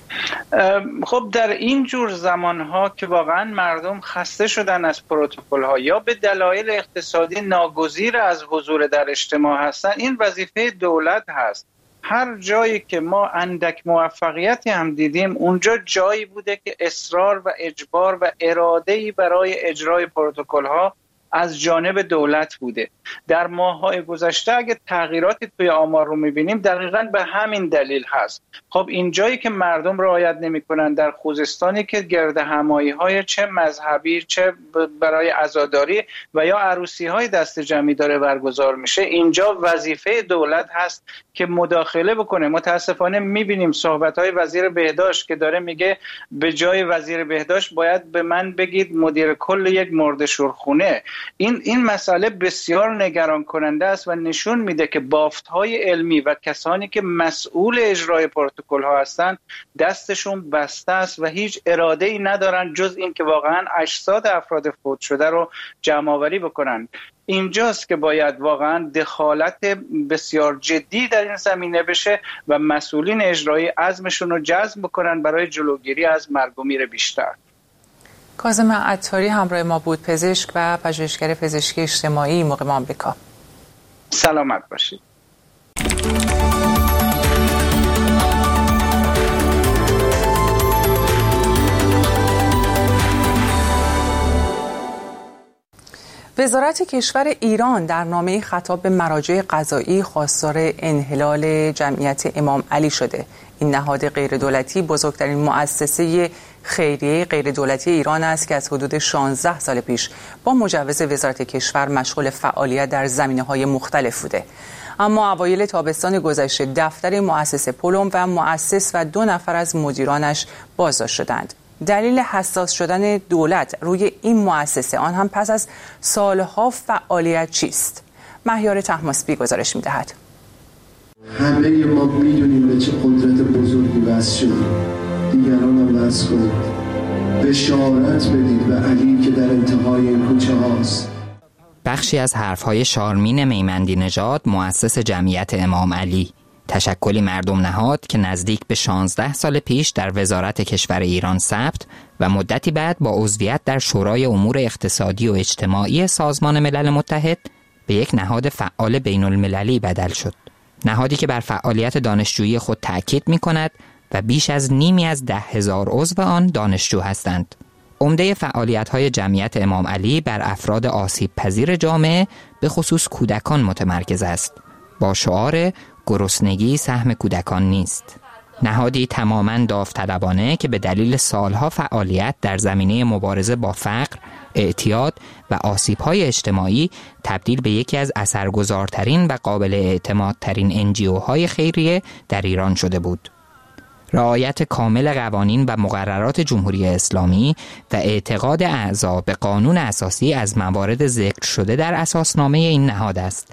خب در این جور زمانها که واقعا مردم خسته شدن از پروتکل ها یا به دلایل اقتصادی ناگزیر از حضور در اجتماع هستن، این وظیفه دولت هست. هر جایی که ما اندک موفقیتی هم دیدیم اونجا جایی بوده که اصرار و اجبار و اراده‌ای برای اجرای پروتکل ها از جانب دولت بوده. در ماه‌های گذشته اگه تغییراتی توی آمار رو می‌بینیم دقیقاً به همین دلیل هست. خب این جایی که مردم رعایت نمی‌کنن، در خوزستانی که گرد همایی‌های چه مذهبی چه برای عزاداری و یا عروسی‌های دست جمعی داره برگزار میشه، اینجا وظیفه دولت هست که مداخله بکنه. متاسفانه می‌بینیم صحبت‌های وزیر بهداشت که داره میگه به جای وزیر بهداشت باید به من بگید مدیر کل یک مرده‌شورخونه. این این مسئله بسیار نگران کننده است و نشون میده که بافت‌های علمی و کسانی که مسئول اجرای پروتکل ها هستند دستشون بسته است و هیچ اراده‌ای ندارن جز این که واقعا اجساد افراد فوت شده رو جمع آوری بکنن. اینجاست که باید واقعا دخالت بسیار جدی در این زمینه بشه و مسئولین اجرایی عزمشون رو جزم بکنن برای جلوگیری از مرگ و میر بیشتر. کاظم عطاری همراه ما بود، پزشک و پژوهشگر پزشکی اجتماعی مقیم آمریکا. سلامت باشید. وزارت کشور ایران در نامه خطاب به مراجع قضایی خواستار انحلال جمعیت امام علی شده. این نهاد غیردولتی بزرگترین مؤسسه خیریه غیردولتی ایران است که از حدود شانزده سال پیش با مجوز وزارت کشور مشغول فعالیت در زمینه‌های مختلف بوده. اما اوایل تابستان گذشته دفتر مؤسسه پلم و مؤسس و دو نفر از مدیرانش بازداشت شدند. دلیل حساس شدن دولت روی این مؤسسه، آن هم پس از سالها فعالیت، چیست؟ مهیار طهماسبی گزارش می‌دهد. همه ما می‌دونیم به چه قدرت بزرگی وصل شدیم. دیگران هم وصل کنید. بشارت بدید به علی که در انتهای این کوچه هاست. بخشی از حرف‌های شارمین میمندی نژاد، مؤسس جمعیت امام علی، تشکلی مردم نهاد که نزدیک به شانزده سال پیش در وزارت کشور ایران ثبت و مدتی بعد با عضویت در شورای امور اقتصادی و اجتماعی سازمان ملل متحد به یک نهاد فعال بین المللی بدل شد. نهادی که بر فعالیت دانشجویی خود تأکید می کند و بیش از نیمی از ده هزار عضو آن دانشجو هستند. عمده فعالیت‌های جمعیت امام علی بر افراد آسیب پذیر جامعه به خصوص کودکان متمرکز است، با شعار گرسنگی سهم کودکان نیست. نهادی تماماً داوطلبانه که به دلیل سالها فعالیت در زمینه مبارزه با فقر، اعتیاد و آسیب‌های اجتماعی تبدیل به یکی از اثرگذارترین و قابل اعتمادترین انجیوهای خیریه در ایران شده بود. رعایت کامل قوانین و مقررات جمهوری اسلامی و اعتقاد اعضا به قانون اساسی از موارد ذکر شده در اساسنامه این نهاد است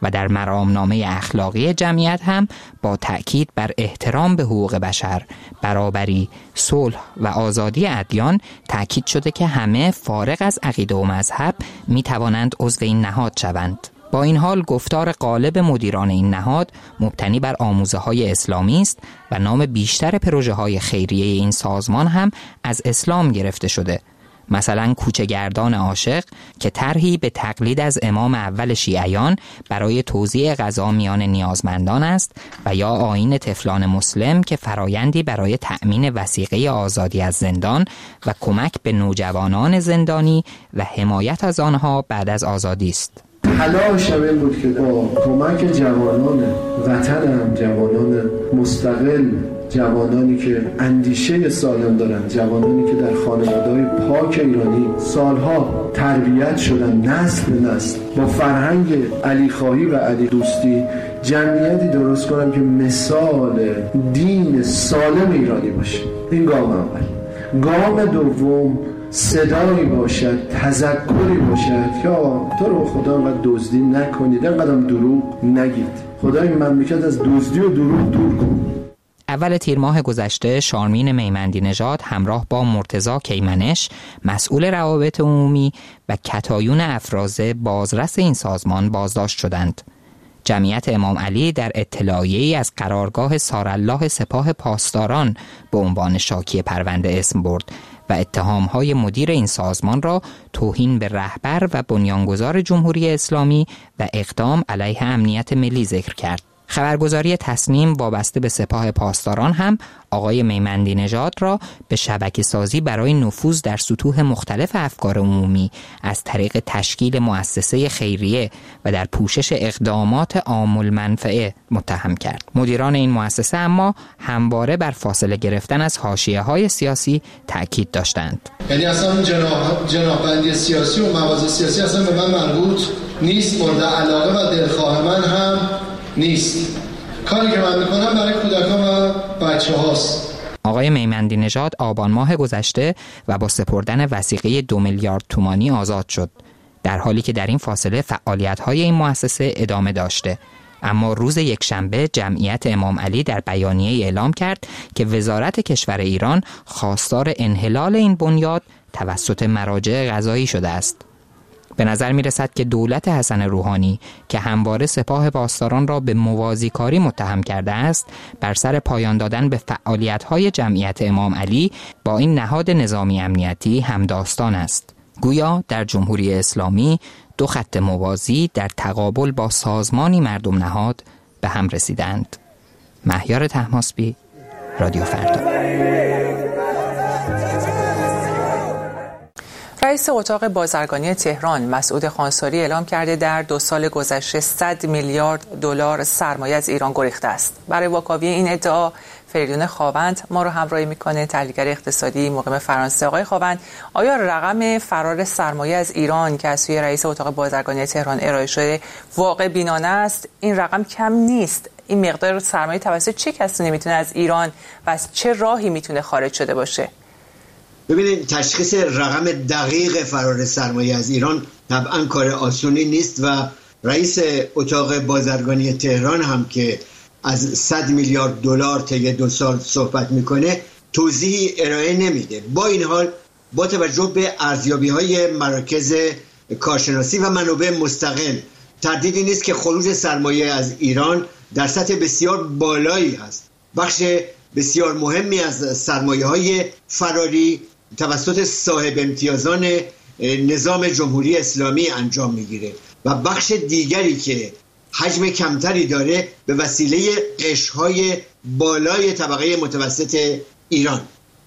و در مرامنامه اخلاقی جمعیت هم با تأکید بر احترام به حقوق بشر، برابری، صلح و آزادی ادیان تأکید شده که همه فارغ از عقیده و مذهب می توانند عضو این نهاد شوند. با این حال گفتار غالب مدیران این نهاد مبتنی بر آموزه های اسلامی است و نام بیشتر پروژه های خیریه این سازمان هم از اسلام گرفته شده. مثلا کوچه‌گردان عاشق که طرحی به تقلید از امام اول شیعیان برای توزیع غذا میان نیازمندان است و یا آیین طفلان مسلم که فرایندی برای تأمین وثیقه آزادی از زندان و کمک به نوجوانان زندانی و حمایت از آنها بعد از آزادی است. تلاشم این بود که با کمک جوانان وطنم، جوانان مستقل، جوانانی که اندیشه سالم دارن، جوانانی که در خانواده‌های پاک ایرانی سالها تربیت شدن، نسل به نسل، با فرهنگ علی خواهی و علی دوستی جمعیتی درست کنم که مثال دین سالم ایرانی باشه. این گام اول. گام دوم صدایی باشد، تذکری باشد که تو رو خدا انقدر دزدی نکنید، انقدر دروغ نگید، خدای مملکت از دزدی و دروغ دور کن. اول تیر ماه گذشته شارمین میمندی نژاد همراه با مرتضی کیمنش مسئول روابط عمومی و کتایون افرازه بازرس این سازمان بازداشت شدند. جمعیت امام علی در اطلاعیه‌ای از قرارگاه سارالله سپاه پاسداران به عنوان شاکی پرونده اسم برد و اتهام‌های مدیر این سازمان را توهین به رهبر و بنیانگذار جمهوری اسلامی و اقدام علیه امنیت ملی ذکر کرد. خبرگزاری تصنیم وابسته به سپاه پاسداران هم آقای میمندی نژاد را به شبکه سازی برای نفوذ در سطوح مختلف افکار عمومی از طریق تشکیل مؤسسه خیریه و در پوشش اقدامات عام المنفعه متهم کرد. مدیران این مؤسسه اما همواره بر فاصله گرفتن از حاشیه‌های سیاسی تأکید داشتند. یعنی اصلا جناح جناحبندی سیاسی و مواضع سیاسی اصلا به من مربوط نیست، مورد علاقه و دلخواه من هم نیست. کاری که من میکنم برای کودکان و بچه هاست. آقای میمندی نژاد آبان ماه گذشته و با سپردن وثیقه دو میلیارد تومانی آزاد شد، در حالی که در این فاصله فعالیت‌های این مؤسسه ادامه داشته. اما روز یکشنبه جمعیت امام علی در بیانیه اعلام کرد که وزارت کشور ایران خواستار انحلال این بنیاد توسط مراجع قضایی شده است. به نظر می رسد که دولت حسن روحانی که همواره سپاه پاسداران را به موازیکاری متهم کرده است، بر سر پایان دادن به فعالیت‌های جمعیت امام علی با این نهاد نظامی امنیتی همداستان است. گویا در جمهوری اسلامی دو خط موازی در تقابل با سازمانی مردم نهاد به هم رسیدند. مهیار طهماسبی، رادیو فردا. رئیس اتاق بازرگانی تهران مسعود خانساری اعلام کرده در دو سال گذشته صد میلیارد دلار سرمایه از ایران گریخته است. برای واکاوی این ادعا فریدون خاوند ما رو همراهی میکنه، تحلیلگر اقتصادی مقیم فرانسه. آقای خاوند، آیا رقم فرار سرمایه از ایران که از سوی رئیس اتاق بازرگانی تهران ارائه شده واقع بینانه است؟ این رقم کم نیست. این مقدار سرمایه توسط چه کسی میتونه از ایران و از چه راهی میتونه خارج شده باشه؟ ببینید، تشخیص رقم دقیق فرار سرمایه از ایران طبعا کار آسونی نیست و رئیس اتاق بازرگانی تهران هم که از صد میلیارد دلار طی دو سال صحبت میکنه توضیحی ارائه نمیده. با این حال با توجه به ارزیابی‌های مراکز کارشناسی و منابع مستقل تردیدی نیست که خروج سرمایه از ایران در سطح بسیار بالایی هست. بخش بسیار مهمی از سرمایه‌های فراری توسط صاحب امتیازان نظام جمهوری اسلامی انجام میگیره و بخش دیگری که حجم کمتری داره به وسیله قشرهای بالای طبقه متوسط ایران.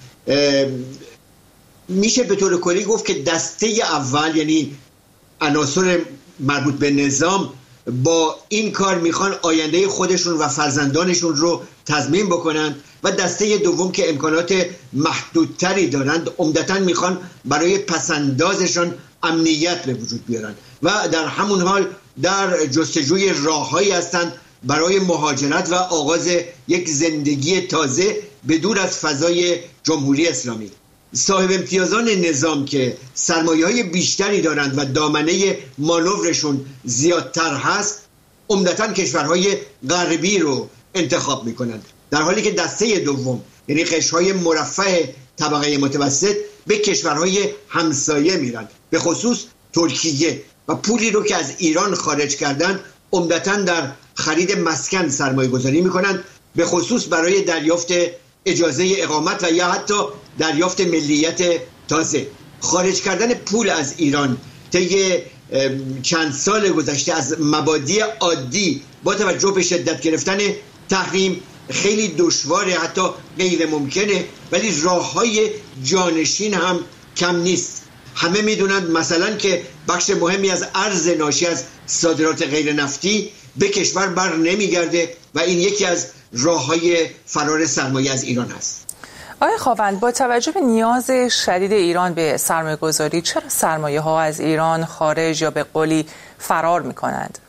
میشه به طور کلی گفت که دسته اول، یعنی عناصر مربوط به نظام، با این کار میخوان آینده خودشون و فرزندانشون رو تضمین بکنن و دسته دوم که امکانات محدودتری دارند عمدتاً میخوان برای پسندازشان امنیت به وجود بیارن و در همون حال در جستجوی راههایی هستند برای مهاجرت و آغاز یک زندگی تازه بدور از فضای جمهوری اسلامی. صاحب امتیازان نظام که سرمایه‌های بیشتری دارند و دامنه مانورشون زیادتر هست، عمدتاً کشورهای غربی رو انتخاب میکنند، در حالی که دسته دوم یعنی قشرهای مرفه طبقه متوسط به کشورهای همسایه میرند، به خصوص ترکیه، و پولی رو که از ایران خارج کردند عمدتاً در خرید مسکن سرمایه گذاری میکنند، به خصوص برای دریافت اجازه اقامت و یا حتی دریافت ملیت تازه. خارج کردن پول از ایران طی چند سال گذشته از مبادی عادی با توجه به شدت گرفتن تحریم خیلی دشواره، حتی غیر ممکنه، ولی راه‌های جانشین هم کم نیست. همه میدونند مثلا که بخش مهمی از ارز ناشی از صادرات غیر نفتی به کشور بر نمیگرده و این یکی از راه‌های فرار سرمایه از ایران است. آقای خاوند، با توجه به نیاز شدید ایران به سرمایه گذاری، چرا سرمایه ها از ایران خارج یا به قولی فرار می کنند؟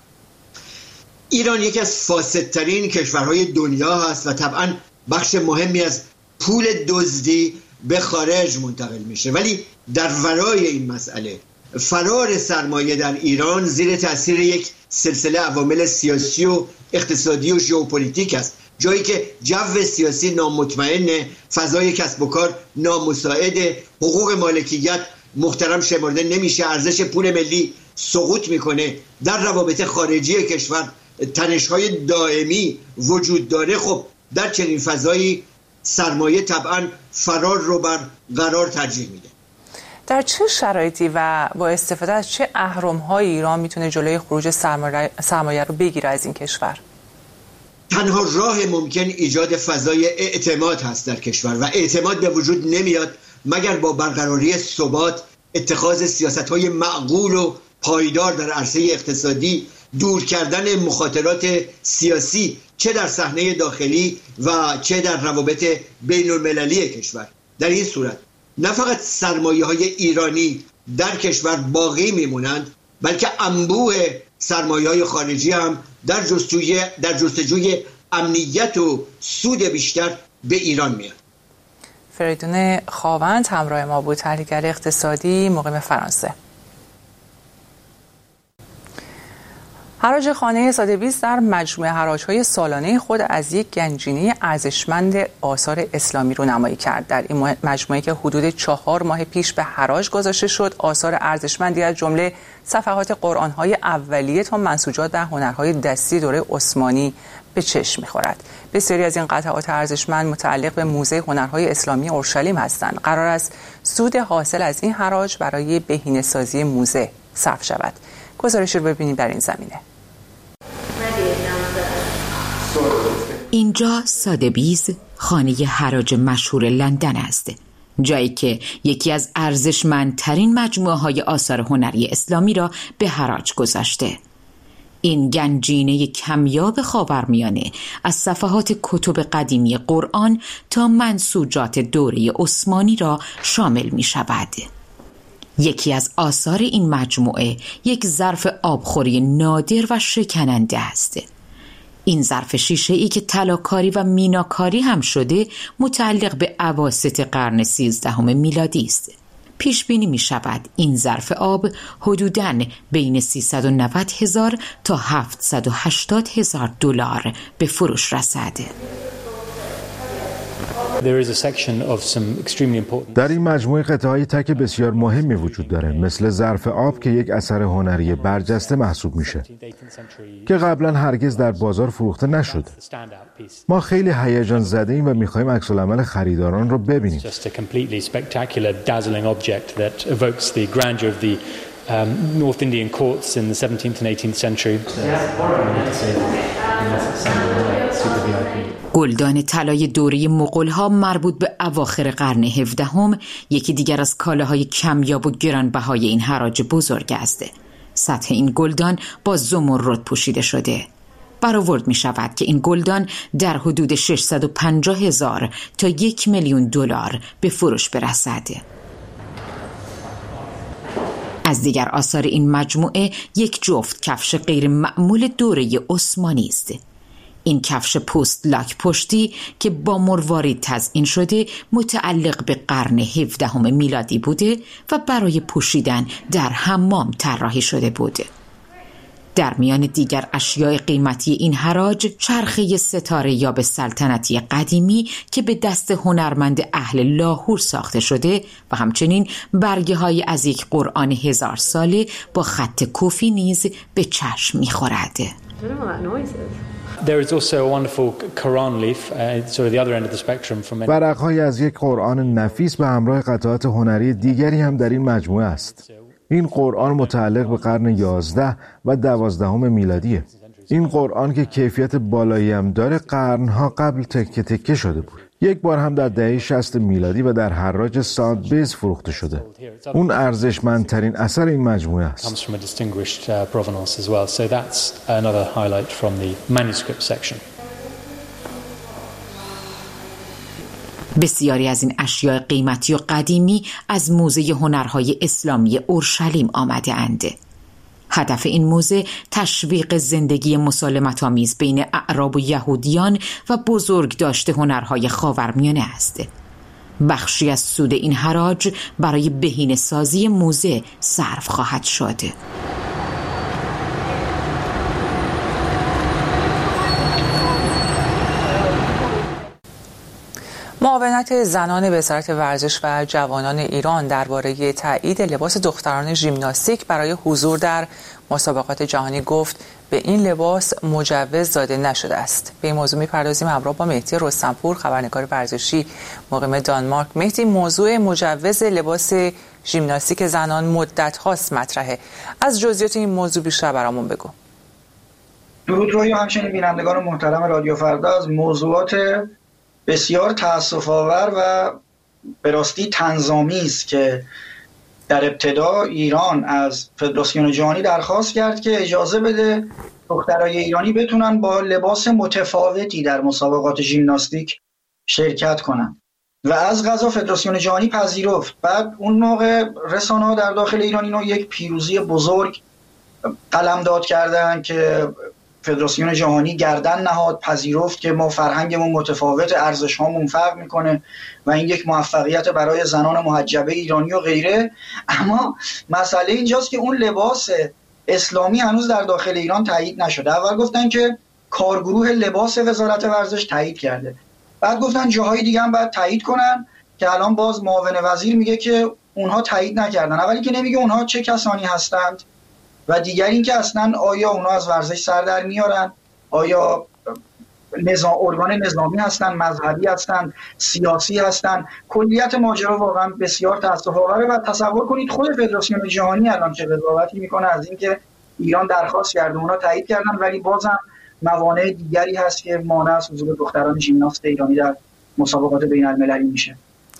ایران یکی از فاسدترین کشورهای دنیا هست و طبعا بخش مهمی از پول دزدی به خارج منتقل میشه، ولی در ورای این مسئله فرار سرمایه در ایران زیر تاثیر یک سلسله عوامل سیاسی و اقتصادی و ژئوپلیتیک است. جایی که جو سیاسی نامطمئن، فضای کسب و کار نامساعد، حقوق مالکیت محترم شمرده نمیشه، ارزش پول ملی سقوط میکنه، در روابط خارجی کشور تنش‌های دائمی وجود داره. خب در چنین فضایی سرمایه طبعا فرار رو بر قرار ترجیح میده. در چه شرایطی و با استفاده از چه اهرم‌های ایران میتونه جلوی خروج سرمایه رو بگیره از این کشور؟ تنها راه ممکن ایجاد فضای اعتماد هست در کشور و اعتماد به وجود نمیاد مگر با برقراری ثبات، اتخاذ سیاست‌های معقول و پایدار در عرصه اقتصادی، دور کردن مخاطرات سیاسی چه در صحنه داخلی و چه در روابط بین المللی کشور. در این صورت نه فقط سرمایه‌های ایرانی در کشور باقی میمونند، بلکه انبوه سرمایه‌های خارجی هم در جستجوی در جستجوی امنیت و سود بیشتر به ایران میاد. فریدون خاوند همراه ما بود، تحلیلگر اقتصادی مقیم فرانسه. حراج خانه ساده‌بیست در مجموعه حراج‌های سالانه خود از یک گنجینه ارزشمند آثار اسلامی رو نمایی کرد. در این مجموعه که حدود چهار ماه پیش به حراج گذاشته شد، آثار ارزشمندی از جمله صفحات قرآن‌های اولیه تا منسوجات در هنرهای دستی دوره عثمانی به چشم می‌خورد. بسیاری از این قطعات ارزشمند متعلق به موزه هنرهای اسلامی اورشلیم هستند. قرار است سود حاصل از این حراج برای بهینه‌سازی موزه صرف شود. گزارش رو ببینید در این زمینه. اینجا ساده‌بیز خانه حراج مشهور لندن است، جایی که یکی از ارزشمندترین مجموعه‌های آثار هنری اسلامی را به حراج گذاشته. این گنجینه کمیاب خاورمیانه از صفحات کتب قدیمی قرآن تا منسوجات دوره عثمانی را شامل می شود. یکی از آثار این مجموعه یک ظرف آبخوری نادر و شکننده است. این ظرف شیشه‌ای که طلاکاری و میناکاری هم شده متعلق به اواسط قرن سیزدهم میلادی است. پیش بینی می شود این ظرف آب حدوداً بین سیصد و نود هزار تا هفتصد و هشتاد هزار دلار به فروش رسد. در این مجموعه قطعه‌های تک بسیار مهمی وجود داره، مثل ظرف آب که یک اثر هنری برجسته محسوب میشه که قبلا هرگز در بازار فروخته نشد. ما خیلی هیجان زده ایم و میخوایم عکس العمل خریداران رو ببینیم. North Indian courts in the seventeenth and eighteenth century. گلدان طلای دوره مغول‌ها مربوط به اواخر قرن هفدهم یکی دیگر از کالاهای کمیاب و گرانبهای این حراج بزرگ است. سطح این گلدان با زمرد پوشیده شده. برآورد می شود که این گلدان در حدود ششصد و پنجاه هزار تا یک میلیون دلار به فروش برسد. از دیگر آثار این مجموعه یک جفت کفش غیر معمول دوره عثمانی است. این کفش پست لاک پشتی که با مروارید تزیین شده متعلق به قرن هفدهم میلادی بوده و برای پوشیدن در حمام طراحی شده بود. در میان دیگر اشیاء قیمتی این حراج چرخه ستاره یا به سلطنتی قدیمی که به دست هنرمند اهل لاهور ساخته شده و همچنین برگه های از یک قرآن هزار ساله با خط کوفی نیز به چشم می‌خورد. ورق‌های از یک قرآن نفیس به همراه قطعات هنری دیگری هم در این مجموعه است. این قرآن متعلق به قرن یازده و دوازدهم میلادیه. این قرآن که کیفیت بالایی هم داره قرنها قبل تکه تکه شده بود. یک بار هم در دهه شصت میلادی و در حراج ساندبیز فروخته شده. اون ارزشمندترین اثر این مجموعه است. بسیاری از این اشیاء قیمتی و قدیمی از موزه هنرهای اسلامی اورشلیم آمده اند. هدف این موزه تشویق زندگی مسالمت‌آمیز بین اعراب و یهودیان و بزرگ داشته هنرهای خاورمیانه است. بخشی از سود این حراج برای بهینه‌سازی موزه صرف خواهد شد. معاونت زنان وزارت ورزش و جوانان ایران درباره تایید لباس دختران ژیمناستیک برای حضور در مسابقات جهانی گفت به این لباس مجوز داده نشده است. به این موضوع می‌پردازیم همراه با مهدی رستمپور، خبرنگار ورزشی مقیم دانمارک. مهدی، موضوع مجوز لباس ژیمناستیک زنان مدت هاست مطرحه. از جزئیات این موضوع بیشتر برامون بگو. درود روی همچنین بینندگان محترم رادیو فردا. از موضوعات بسیار تأسف‌آور و به راستی طنزآمیز که در ابتدا ایران از فدراسیون جهانی درخواست کرد که اجازه بده دخترای ایرانی بتونن با لباس متفاوتی در مسابقات ژیمناستیک شرکت کنن و از قضا فدراسیون جهانی پذیرفت. بعد اون موقع رسانه‌ها در داخل ایران اینو یک پیروزی بزرگ قلمداد کردن که فدراسیون جهانی گردن نهاد، پذیرفت که ما فرهنگمون متفاوت، ارزش‌هامون فرق میکنه و این یک موفقیت برای زنان محجبه ایرانی و غیره. اما مسئله اینجاست که اون لباس اسلامی هنوز در داخل ایران تایید نشده. اول گفتن که کارگروه لباس وزارت ورزش تایید کرده، بعد گفتن جاهای دیگه هم باید تایید کنن که الان باز معاون وزیر میگه که اونها تایید نکردن. اولی که نمیگه اونها چه کسانی هستند و دیگر این که اصلا آیا اونا از ورزش سر در میارن، آیا نظام ارگان نظامی هستن، مذهبی هستن، سیاسی هستن. کلیت ماجرا واقعا بسیار تأسف‌آوره و تصور کنید خود فدراسیون جهانی الان چه قضاوتی میکنه از اینکه ایران درخواست کرده، اونا تایید کردن ولی بازم موانع دیگری هست که مانع از حضور دختران ژیمناست ایرانی در مسابقات بین‌المللی میشه.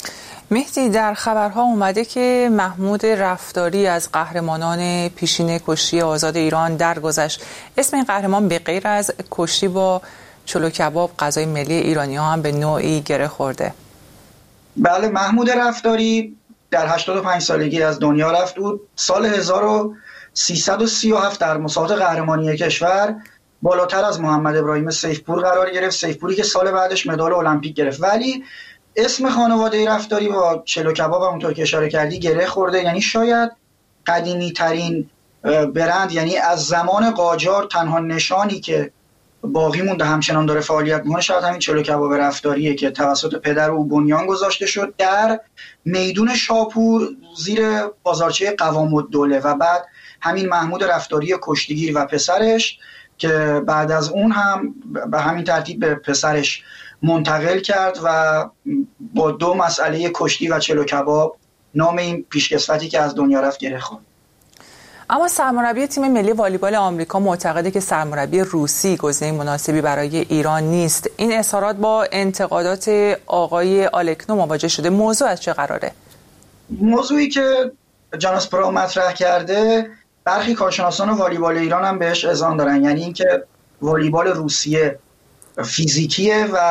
مهدی، در خبرها اومده که محمود رفتاری از قهرمانان پیشین کشتی آزاد ایران درگذشت. اسم این قهرمان به غیر از کشتی با چلو کباب غذای ملی ایرانی‌ها هم به نوعی گره خورده. بله، محمود رفتاری در هشتاد و پنج سالگی از دنیا رفت. بود سال هزار و سیصد و سی و هفت در مسابقات قهرمانی کشور بالاتر از محمد ابراهیم سیفپور قرار گرفت. سیفپوری که سال بعدش مدال المپیک گرفت. ولی اسم خانواده رفتاری با چلو کباب همونطور که اشاره کردی گره خورده. یعنی شاید قدیمی ترین برند، یعنی از زمان قاجار تنها نشانی که باقی مونده همچنان داره فعالیت میکنه شاید همین چلو کباب رفتاریه که توسط پدر او بنیان گذاشته شد در میدون شاپور زیر بازارچه قوام الدوله و بعد همین محمود رفتاری کشتیگیر و پسرش که بعد از اون هم به همین ترتیب به پسرش منتقل کرد و با دو مسئله کشتی و چلو کباب نام این پیشکسوتی که از دنیا رفت گره خورد. اما سرمربی تیم ملی والیبال آمریکا معتقده که سرمربی روسی گزینه مناسبی برای ایران نیست. این اظهارات با انتقادات آقای آلکنو مواجه شده. موضوع از چه قراره؟ موضوعی که جانس پرو مطرح کرده برخی کارشناسان والیبال ایران هم بهش اذعان دارن، یعنی اینکه والیبال روسیه فیزیکیه و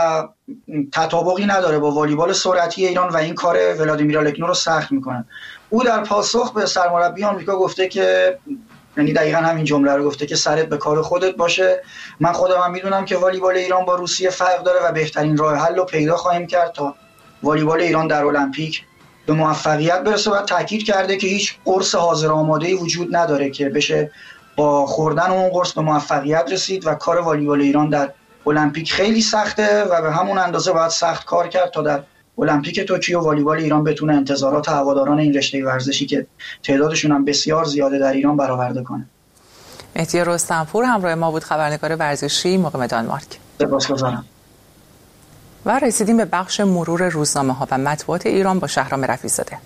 تطابقی نداره با والیبال سرعتی ایران و این کار ولادیمیر آلکنو رو سخت میکنن. او در پاسخ به سرمربی آمریکا گفته که یعنی دقیقاً همین جمله رو گفته که سرت به کار خودت باشه. من خودم هم میدونم که والیبال ایران با روسیه فرق داره و بهترین راه حل رو پیدا خواهیم کرد تا والیبال ایران در المپیک به موفقیت برسه. و تاکید کرده که هیچ قرص حاضر آماده‌ای وجود نداره که بشه با خوردن اون قرص به موفقیت رسید و کار والیبال ایران در المپیک خیلی سخته و به همون اندازه باید سخت کار کرد تا در المپیک توکیو والیبال ایران بتونه انتظارات هواداران این رشته ورزشی که تعدادشون هم بسیار زیاده در ایران برآورده کنه. مهدی رستمپور همراه ما بود، خبرنگار ورزشی مقیم دانمارک. سپاسگزارم. و رسیدیم به بخش مرور روزنامه‌ها و مطبوعات ایران با شهرام رفیع‌زاده.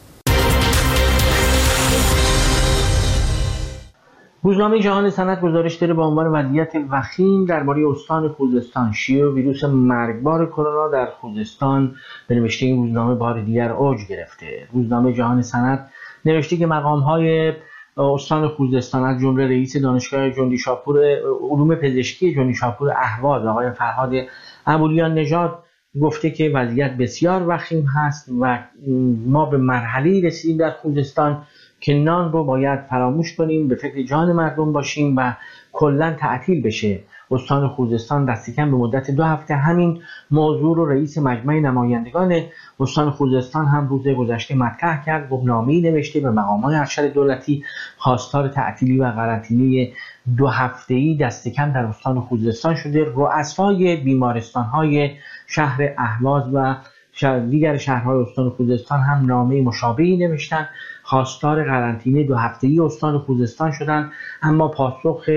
روزنامه جهان سند گزارش داره با عنوان وضعیت وخیم درباره استان خوزستان، شیوع ویروس مرگبار کرونا در خوزستان. به نوشته این روزنامه بار دیگر اوج گرفته. روزنامه جهان سند نوشته که مقام‌های استان خوزستان از جمله رئیس دانشگاه جندی شاپور علوم پزشکی جندی شاپور اهواز آقای فرهاد ابولیان نژاد گفته که وضعیت بسیار وخیم هست و ما به مرحله‌ای رسیدیم در خوزستان که نان رو باید فراموش کنیم، به فکر جان مردم باشیم و کلاً تعطیل بشه. استان خوزستان دست کم به مدت دو هفته همین موضوع رو رئیس مجمع نمایندگان استان خوزستان هم روز گذشته مطرح کرد. گفتنامه‌ای نوشته به مقامات ارشد دولتی خواستار تعطیلی و قرنطینه دو هفته‌ای دست کم در استان خوزستان شده. رؤسای بیمارستان‌های شهر اهواز و دیگر شهرهای استان خوزستان هم نامه مشابهی نوشتن، خواستار قرنطینه دو هفته‌ای استان خوزستان شدند، اما پاسخ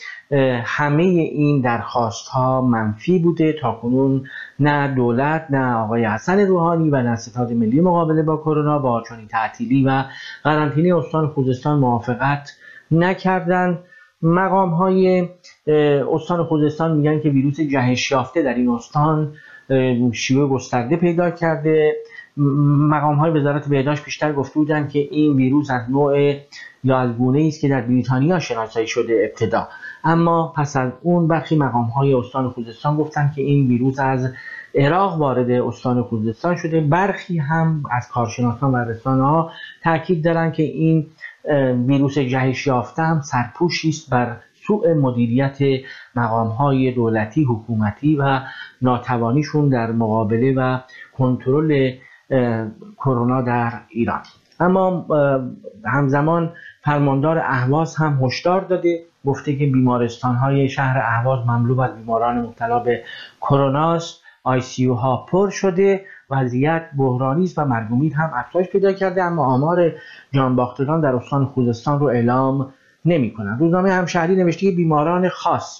همه این درخواست‌ها منفی بوده. تاکنون نه دولت، نه آقای حسن روحانی و نه ستاد ملی مقابله با کرونا با چنین تعطیلی و قرنطینه استان خوزستان موافقت نکردند. مقام‌های استان خوزستان میگن که ویروس جهش یافته در این استان شیوع گسترده پیدا کرده. مقام‌های وزارت بهداشت بیشتر گفته بودند که این ویروس از نوع یا از گونه‌ای است که در بریتانیا شناسایی شده ابتدا، اما پس از اون برخی مقام‌های استان خوزستان گفتند که این ویروس از عراق وارد استان خوزستان شده. برخی هم از کارشناسان و رسانه‌ها تاکید دارند که این ویروس جهش یافته هم سرپوشی است بر سوء مدیریت مقام‌های دولتی حکومتی و ناتوانیشون در مقابله و کنترل کرونا در ایران. اما همزمان فرماندار اهواز هم هشدار داده، گفته که بیمارستان‌های شهر اهواز مملو از بیماران مبتلا به کرونا است، آی سی یو ها پر شده، وضعیت بحرانی است و مرگ و میر هم افزایش پیدا کرده، اما آمار جانباختگان در استان خوزستان رو اعلام نمی‌کنند. روزنامه همشهری نوشته که بیماران خاص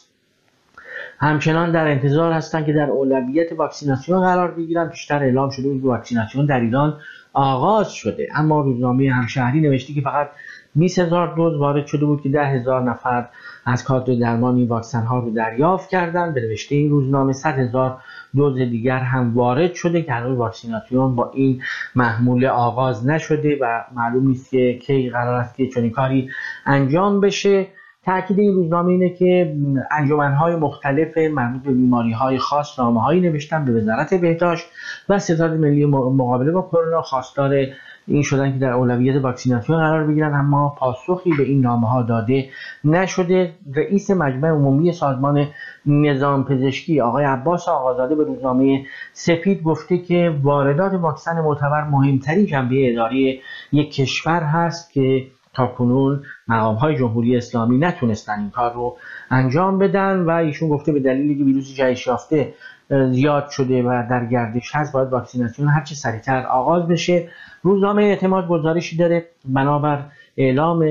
همچنان در انتظار هستند که در اولویت واکسیناسیون قرار بگیرند. بیشتر اعلام شده بود که واکسیناسیون در ایران آغاز شده، اما روزنامه همشهری نوشته که فقط بیست هزار دوز وارد شده بود که ده هزار نفر از کادر درمان این واکسن ها رو دریافت کردند. به نوشته این روزنامه صد هزار دوز دیگر هم وارد شده که هنوز واکسیناسیون با این محموله آغاز نشده و معلوم نیست که کی قرار است که چنین کاری انجام بشه. تأکید این روزنامه اینه که انجمن‌های مختلف مربوط به بیماری‌های خاص نامه‌هایی نوشتن به وزارت بهداشت و ستاد ملی مقابله با کرونا، خواستار این شدن که در اولویت واکسیناسیون قرار بگیرن، اما پاسخی به این نامه‌ها داده نشده. رئیس مجمع عمومی سازمان نظام پزشکی آقای عباس آقازاده به روزنامه سپید گفته که واردات واکسن معتبر مهمترین جنبه اداری یک کشور هست که تاکنون مقام‌های جمهوری اسلامی نتونستن این کار رو انجام بدن و ایشون گفته به دلیلی که ویروس جهش یافته زیاد شده و در گردش هست باید واکسیناسیون هر چه سریعتر آغاز بشه. روزنامه اعتماد گزارشی داره بنابر اعلام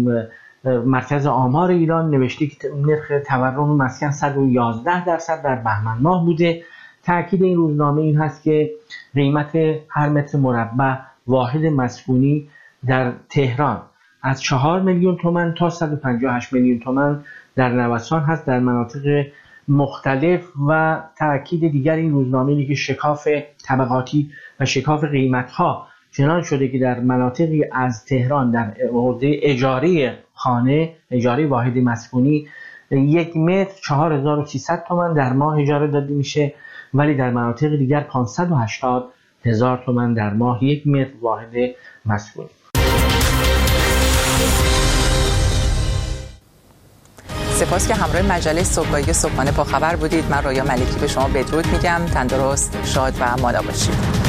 مرکز آمار ایران نوشته که نرخ تورم مسکن صد و یازده درصد در بهمن ماه بوده. تأکید این روزنامه این هست که قیمت هر متر مربع واحد مسکونی در تهران از چهار میلیون تومان تا صد و پنجاه و هشت میلیون تومان در نوسان هست در مناطق مختلف. و تأکید دیگر این روزنامه اینه که شکاف طبقاتی و شکاف قیمت‌ها چنان شده که در مناطقی از تهران در حوزه اجاره خانه، اجاره واحد مسکونی یک متر چهار هزار و سیصد تومان در ماه اجاره داده میشه، ولی در مناطق دیگر پانصد و هشتاد هزار تومان در ماه یک متر واحد مسکونی. سپاس که همراه مجله صبحگاهی صبحانه با خبر بودید. من رویا ملکی به شما بدرود میگم. تندرست، شاد و آماده باشید.